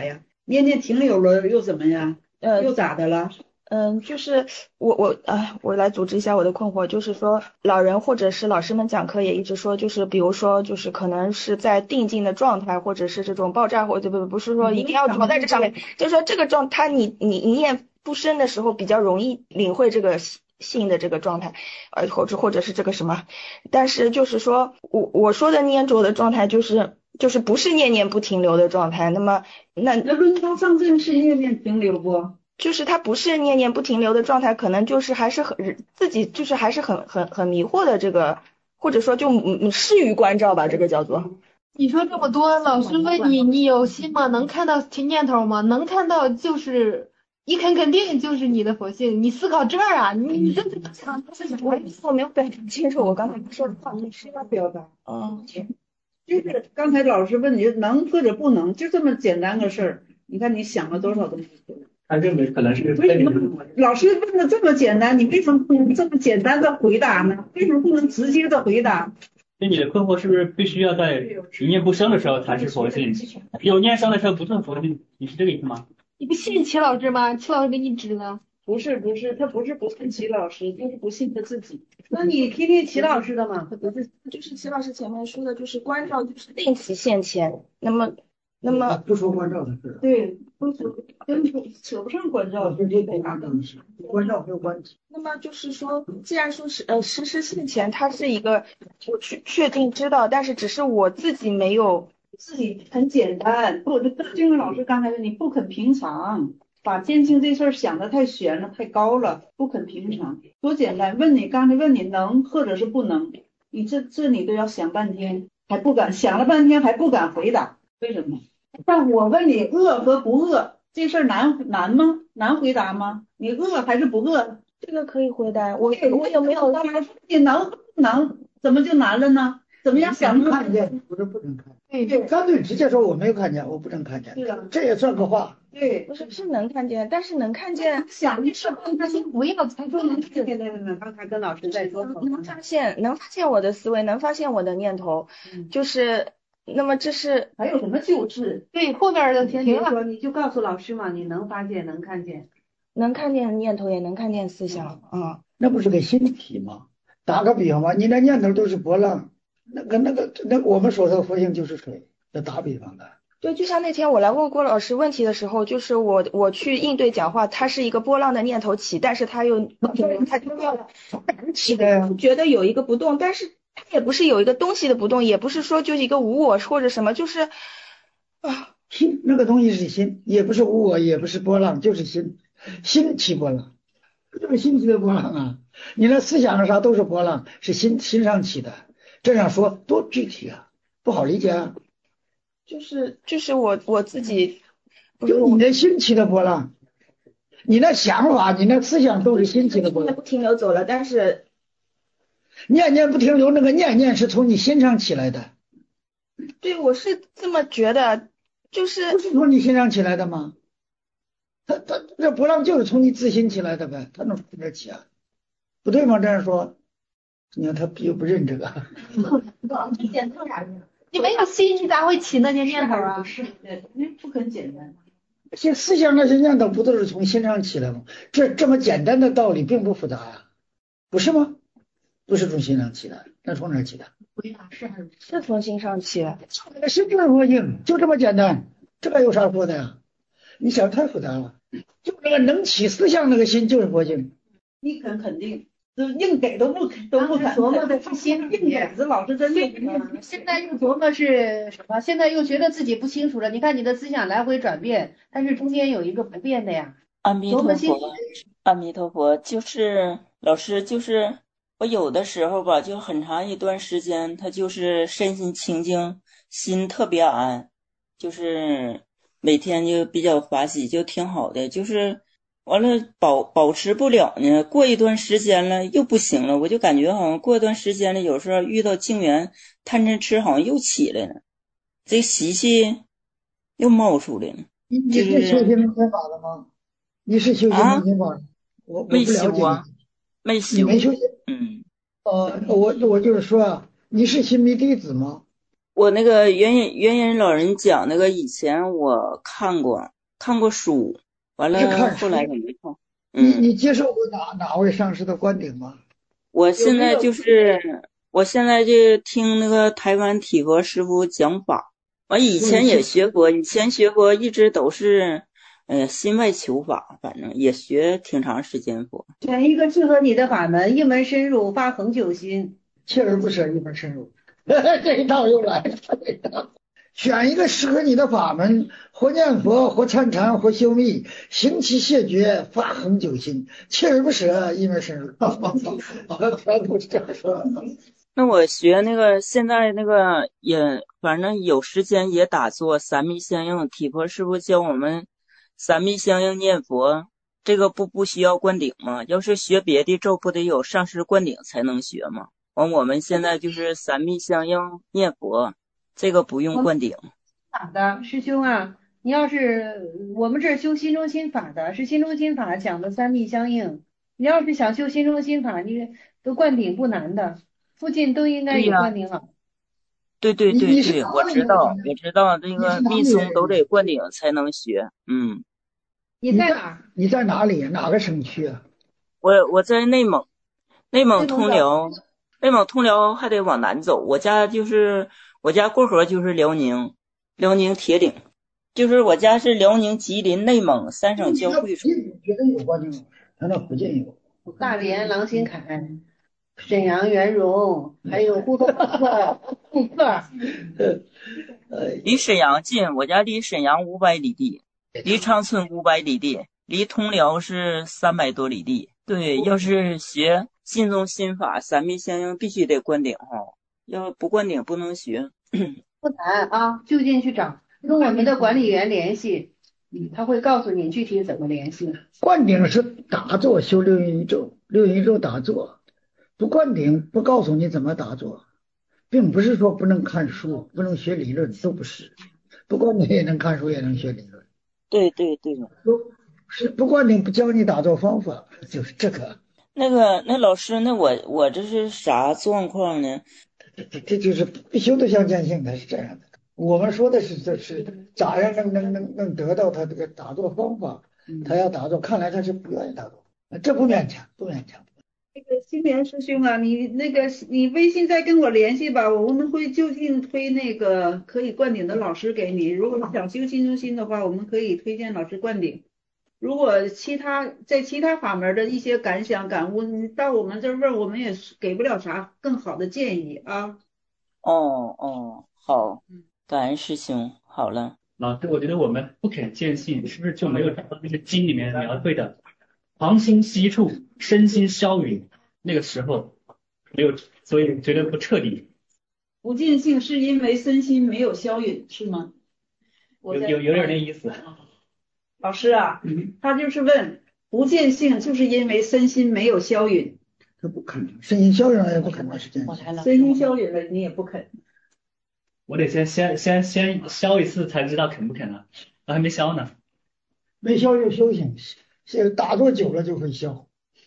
念念停留了又怎么样？ 呃， 又咋的了？ 嗯，就是我我啊，我来组织一下我的困惑，就是说老人或者是老师们讲课也一直说，就是比如说就是可能是在定静的状态，或者是这种爆炸，或者不不是说一定要着在这上面，就是说这个状态你你你念不深的时候比较容易领会这个性的这个状态，呃或者或者是这个什么，但是就是说我我说的念着的状态就是就是不是念念不停留的状态，那么那那轮刀上阵是念念停留不？ 就是他不是念念不停留的状态，可能就是还是很自己就是还是很很很迷惑的这个，或者说就嗯适于关照吧，这个叫做。 你说这么多，老师问你，你有心吗？能看到念头吗？能看到就是一肯肯定就是你的佛性。你思考这儿啊，你你这怎么想？ 我我没有表达清楚我刚才说的话， 你是要表达。 嗯， 就是刚才老师问你能或者不能，就这么简单个事儿，你看你想了多少东西。 他认为可能是为什么老师问的这么简单，你为什么不能这么简单的回答呢？为什么不能直接的回答？ 那你的困惑是不是必须要在一念不生的时候才是佛性，有念生的时候不算佛性？你是这个意思吗？ 你不信齐老师吗？齐老师给你指呢？ 不是不是，他不是不信齐老师，就是不信他自己。那你听听齐老师的嘛？ 不是，就是齐老师前面说的，就是关照就是令其现前。那么那么不说关照的事。 对，不说跟扯不上关照，就这个是关照没有关系。 那么就是说，既然说是呃实施现前，它是一个我确确定知道，但是只是我自己没有自己很简单。不，金文老师刚才说你不肯平常，把坚定这事儿想得太悬了，太高了，不肯平常，多简单。问你刚才问你能或者是不能，你这这你都要想半天，还不敢想了半天还不敢回答，为什么？但我问你饿和不饿这事儿难难吗？难回答吗？你饿还是不饿？ 这个可以回答。我我有没有你能不能？怎么就难了呢？怎么样想能看见？不是不能看见。对，干脆直接说我没有看见，我不能看见。 对的， 这也算个话。 对， 不是是能看见，但是能看见。 想的是他先不要才说能看见。 对对对，刚才跟老师在说，能发现能发现我的思维，能发现我的念头，嗯、就是。那么这是还有什么救治？ 对，后边的停了。说你就告诉老师嘛，你能发现，能看见， 能看见念头，也能看见思想啊、嗯。 那不是个心体吗？打个比方吧，你的念头都是波浪，那个那个那我们说的佛性就是水。这打比方的。 对，就像那天我来问郭老师问题的时候，就是我我去应对讲话，它是一个波浪的念头起，但是它又它就要起的，觉得有一个不动，但是。它也不是有一个东西的不动，也不是说就是一个无我或者什么，就是啊，心那个东西是心，也不是无我，也不是波浪，就是心，心起波浪，就是心起的波浪啊。你那思想啥都是波浪，是心心上起的。这样说多具体啊，不好理解啊。 就是就是我我自己， 就你的心起的波浪，你那想法，你那思想都是心起的波浪。 不停留走了，但是。 念念不停留，那个念念是从你心上起来的。 对，我是这么觉得，就是不是从你心上起来的吗？他他这波浪就是从你自心起来的呗，他能从这起啊？不对吗？这样说，你看他又不认这个。 你没有心，你咋会起那些念头啊？ 不是，那不很简单。 些思想那些念头不都是从心上起来吗？这这么简单的道理并不复杂呀，不是吗？不是从心上起的，那从哪儿起的？ 回答是还是是从心上起的？ 那个心就是佛性，就这么简单，这个有啥说的呀？你想太复杂了，就那个能起思想那个心就是佛性。 你肯肯定，就硬给都不都不肯琢磨的是心硬点子，老师真的。 现在又琢磨是什么？现在又觉得自己不清楚了。你看你的思想来回转变，但是中间有一个不变的呀。 阿弥陀佛，阿弥陀佛，就是老师就是。我有的时候吧，就很长一段时间，他就是身心清净，心特别安，就是每天就比较欢喜，就挺好的。就是完了保保持不了呢，过一段时间了又不行了，我就感觉好像过一段时间了，有时候遇到境缘贪嗔痴好像又起来了，这习气又冒出来了。 你你是修心灵法的吗？你是修心灵法的？啊、我我不了解你。 没修， 你没修。 嗯， 呃，我我就是说啊，你是心密弟子吗？ 我那个原原原人老人讲那个以前我看过看过书，完了后来也没看。 你你接受过哪哪位上师的观点吗？ 我现在就是我现在就听那个台湾体格师傅讲法，我以前也学过，以前学过，一直都是呃心外求法，反正也学挺长时间佛。 选一个适合你的法门，一门深入，发恒久心， 锲而不舍，一门深入。这一套又来了。选一个适合你的法门，或念佛，或参禅，或修密，行其谢绝，发恒久心，锲而不舍，一门深入。全都是这样说。 那我学那个现在那个也反正有时间也打坐三密相应，体婆师傅教我们三密相应念佛，这个不不需要灌顶吗？要是学别的咒不得有上师灌顶才能学吗？完我们现在就是三密相应念佛，这个不用灌顶。 法的师兄啊，你要是我们这儿修心中心法的，是心中心法讲的三密相应。你要是想修心中心法，你都灌顶不难的，附近都应该有灌顶老。 对对对对，我知道，我知道这个密宗都得灌顶才能学。嗯。 你在哪？ 你在哪里？哪个省区啊？ 我我在内蒙，内蒙通辽。内蒙通辽还得往南走，我家就是我家过河就是辽宁，辽宁铁岭，就是我家是辽宁、吉林、内蒙三省交汇处。 觉得有关系，他那福建有。 大连郎新凯、沈阳元荣，还有呼和浩特、库克。 离沈阳近，我家离沈阳五百里地，离长春五百里地，离通辽是三百多里地。对，要是学心宗心法三密相应必须得灌顶哈，要不灌顶不能学。 不难啊，就近去找，跟我们的管理员联系，他会告诉你具体怎么联系。 灌顶是打坐修六运一咒，六运一咒打坐，不灌顶不告诉你怎么打坐，并不是说不能看书，不能学理论，都不是，不灌顶也能看书，也能学理论。 对对对， 是不灌顶不教你打坐方法，就是这个。 那个那老师，那我我这是啥状况呢？ 这这这就是必修的相见性，它是这样的。我们说的是这是咋样能能能能得到他这个打坐方法，他要打坐，看来他是不愿意打坐，这不勉强，不勉强。 那个新莲师兄啊，你那个你微信再跟我联系吧，我们会就近推那个可以灌顶的老师给你。如果你想修心中心的话，我们可以推荐老师灌顶。如果其他在其他法门的一些感想感悟，你到我们这儿问，我们也给不了啥更好的建议啊。 哦哦，好，感恩师兄，好了。 老师，我觉得我们不肯见性，是不是就没有找到那个经里面描绘的旁心息处，身心消陨那个时候没有，所以觉得不彻底。 不见性是因为身心没有消陨，是吗？ 有有有点那意思。 老师啊，他就是问不见性，就是因为身心没有消陨。 他不可能，身心消陨了也不可能是这样。 身心消陨了，你也不肯。 我得先先先先消一次才知道肯不肯呢，我还没消呢。 没消就修行，打坐久了就会消。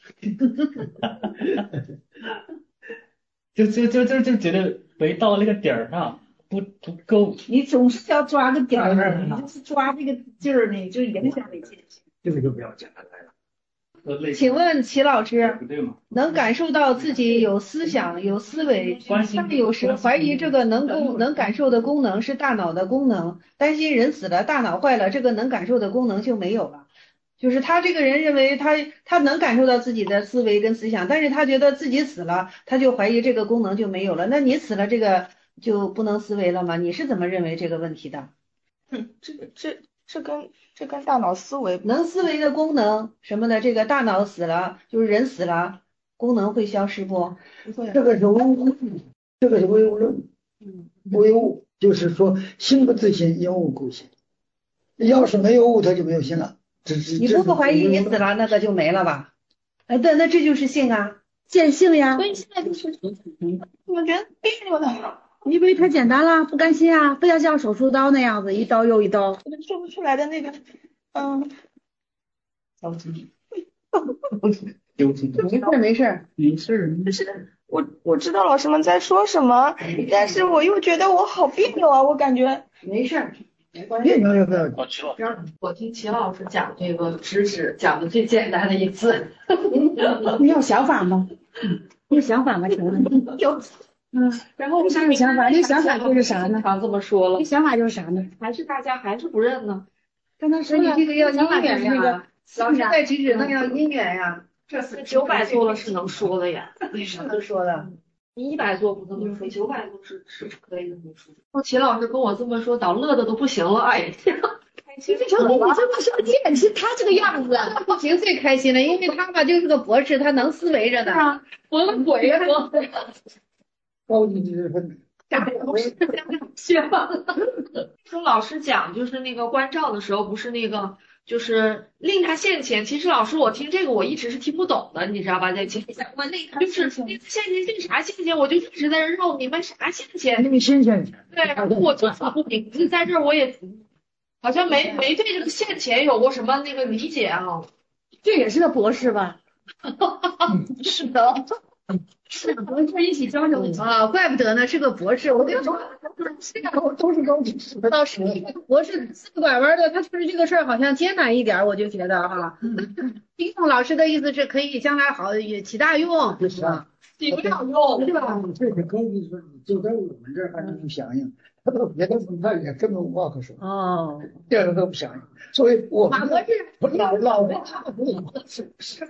就就就就就觉得没到那个点儿上。不不够， 你总是要抓个点儿，你就是抓这个劲儿呢，就影响你见性。 这个就不要讲了来了。请问齐老师，能感受到自己有思想、有思维，但有时怀疑这个能够能感受的功能是大脑的功能，担心人死了，大脑坏了，这个能感受的功能就没有了。就是他这个人认为他他能感受到自己的思维跟思想，但是他觉得自己死了，他就怀疑这个功能就没有了。那你死了，这个就不能思维了吗？你是怎么认为这个问题的？ 嗯，这个这这跟这跟大脑思维能思维的功能什么的，这个大脑死了，就是人死了，功能会消失不？ 不会。这个是唯物，这个是唯物论。嗯，唯物就是说心不自心，因物故心。要是没有物，它就没有心了。这是你不会怀疑你死了，那个就没了吧？哎，对，那这就是性啊，见性呀。 所以现在就是，我觉得别扭的。你以为太简单了，不甘心啊，不要像手术刀那样子一刀又一刀， 做不出来的那个，嗯， 着急， 没事没事没事， 就是我我知道老师们在说什么，但是我又觉得我好别扭啊，我感觉没事， 别扭就不要紧。 我听齐老师讲这个直指讲的最简单的一次。 你有想法吗？你有想法吗？请问有。嗯，然后啥有想法？这想法就是啥呢？ 常这么说了。 这想法就是啥呢？ 还是大家还是不认呢？ 刚才说你这个要姻缘呀， 老师在直指那要姻缘呀。 这是九百做了是能说的呀， 是能说的。 你一百做不这么说，九百做是是可以这么说。说齐老师跟我这么说，导乐的都不行了，哎呀。 其实成你这么说，简直他这个样子，不行最开心了，因为他吧就是个博士，他能思维着呢。 是啊，我个鬼呀我。 高级知识分子。 说老师讲就是那个关照的时候，不是那个就是令他现前。其实老师我听这个我一直是听不懂的，你知道吧？在前我令他就是令他现前令啥现前，我就一直在这绕明白啥现前。 那个现前。 对，我就不明白，在这儿我也好像没没对这个现前有过什么那个理解啊。 这也是个博士吧？ 是的。 是博士一起交流啊，怪不得呢，是个博士。我就说，这个都是高知识。倒是博士四个拐弯的，他确实这个事儿好像艰难一点，我就觉得哈。丁总老师的意思是可以将来好也起大用，是吧？ 起不了用， 是吧？这个高级分子就在我们这儿还能响应，他到别的分派也根本无话可说。 哦， 这个都不响应。所以我们马博士不是老老的差不多，是是。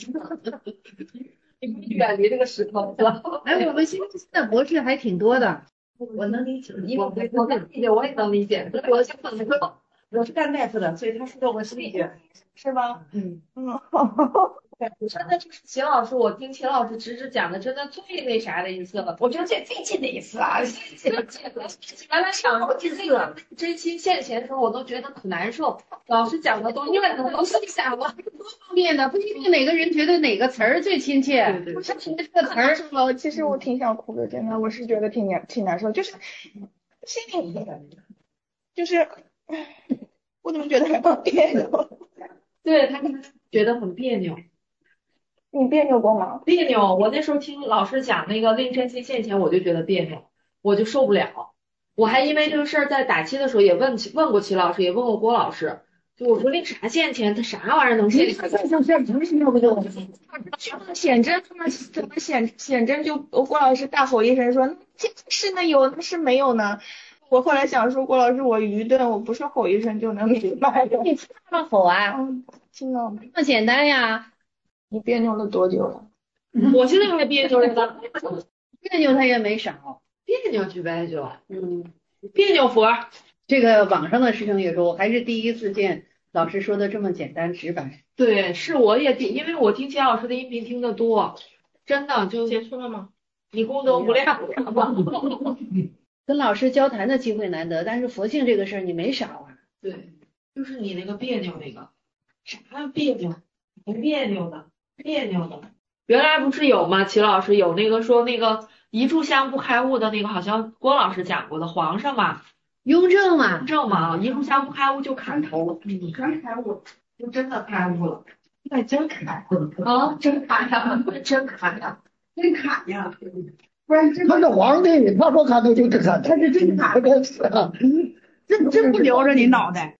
远离这个时空是吧？ 哎，我们现在的博士还挺多的， 我能理解，因为我我能理解，我也能理解。我想可能说，我是干大夫的，所以他说的我是理解，是吧？ 嗯嗯。真的就是秦老师，我听秦老师直直讲的，真的最那啥的一次了。我觉得最最近的一次啊，原来想说这个真心现前的时候，我都觉得可难受。老师讲的都怨的都是想了多方面的，不一定哪个人觉得哪个词儿最亲切，不是听这个词儿。 了，其实我挺想哭的，真的，我是觉得挺难挺难受，就是心里就是，我怎么觉得还很别扭？ 对他觉得很别扭。 你别扭过吗？ 别扭，我那时候听老师讲那个令真心现前，我就觉得别扭，我就受不了。我还因为这个事儿在打七的时候也问问过齐老师，也问过郭老师，就我说令啥现前，他啥玩意儿能现前？ 就现成是要不就显真他们怎么显显真就郭老师大吼一声说这是呢有那是没有呢？我后来想说郭老师我愚钝，我不是吼一声就能明白的。 你听他们吼啊？ 嗯，听到没？ 那么简单呀。 你别扭了多久了？ 我现在还别扭着呢。 别扭他也没少， 别扭去别扭，嗯，别扭佛。 这个网上的事情也说，我还是第一次见老师说的这么简单直白。 对，是我也第，因为我听钱老师的音频听得多，真的就结束了吗？ 你功德无量。 跟老师交谈的机会难得，但是佛性这个事儿你没少啊。 对，就是你那个别扭那个，啥别扭？不别扭的，别扭的。原来不是有吗？齐老师有那个说那个一炷香不开悟的那个，好像郭老师讲过的，皇上嘛， 雍正嘛， 雍正嘛，一炷香不开悟就砍头。你真开悟，就真的开悟了。那真砍啊！真砍呀！真砍呀！真砍呀！ 不然他是皇帝，他说砍头就真砍， 他是真砍， 真是啊， 真真不留着你脑袋。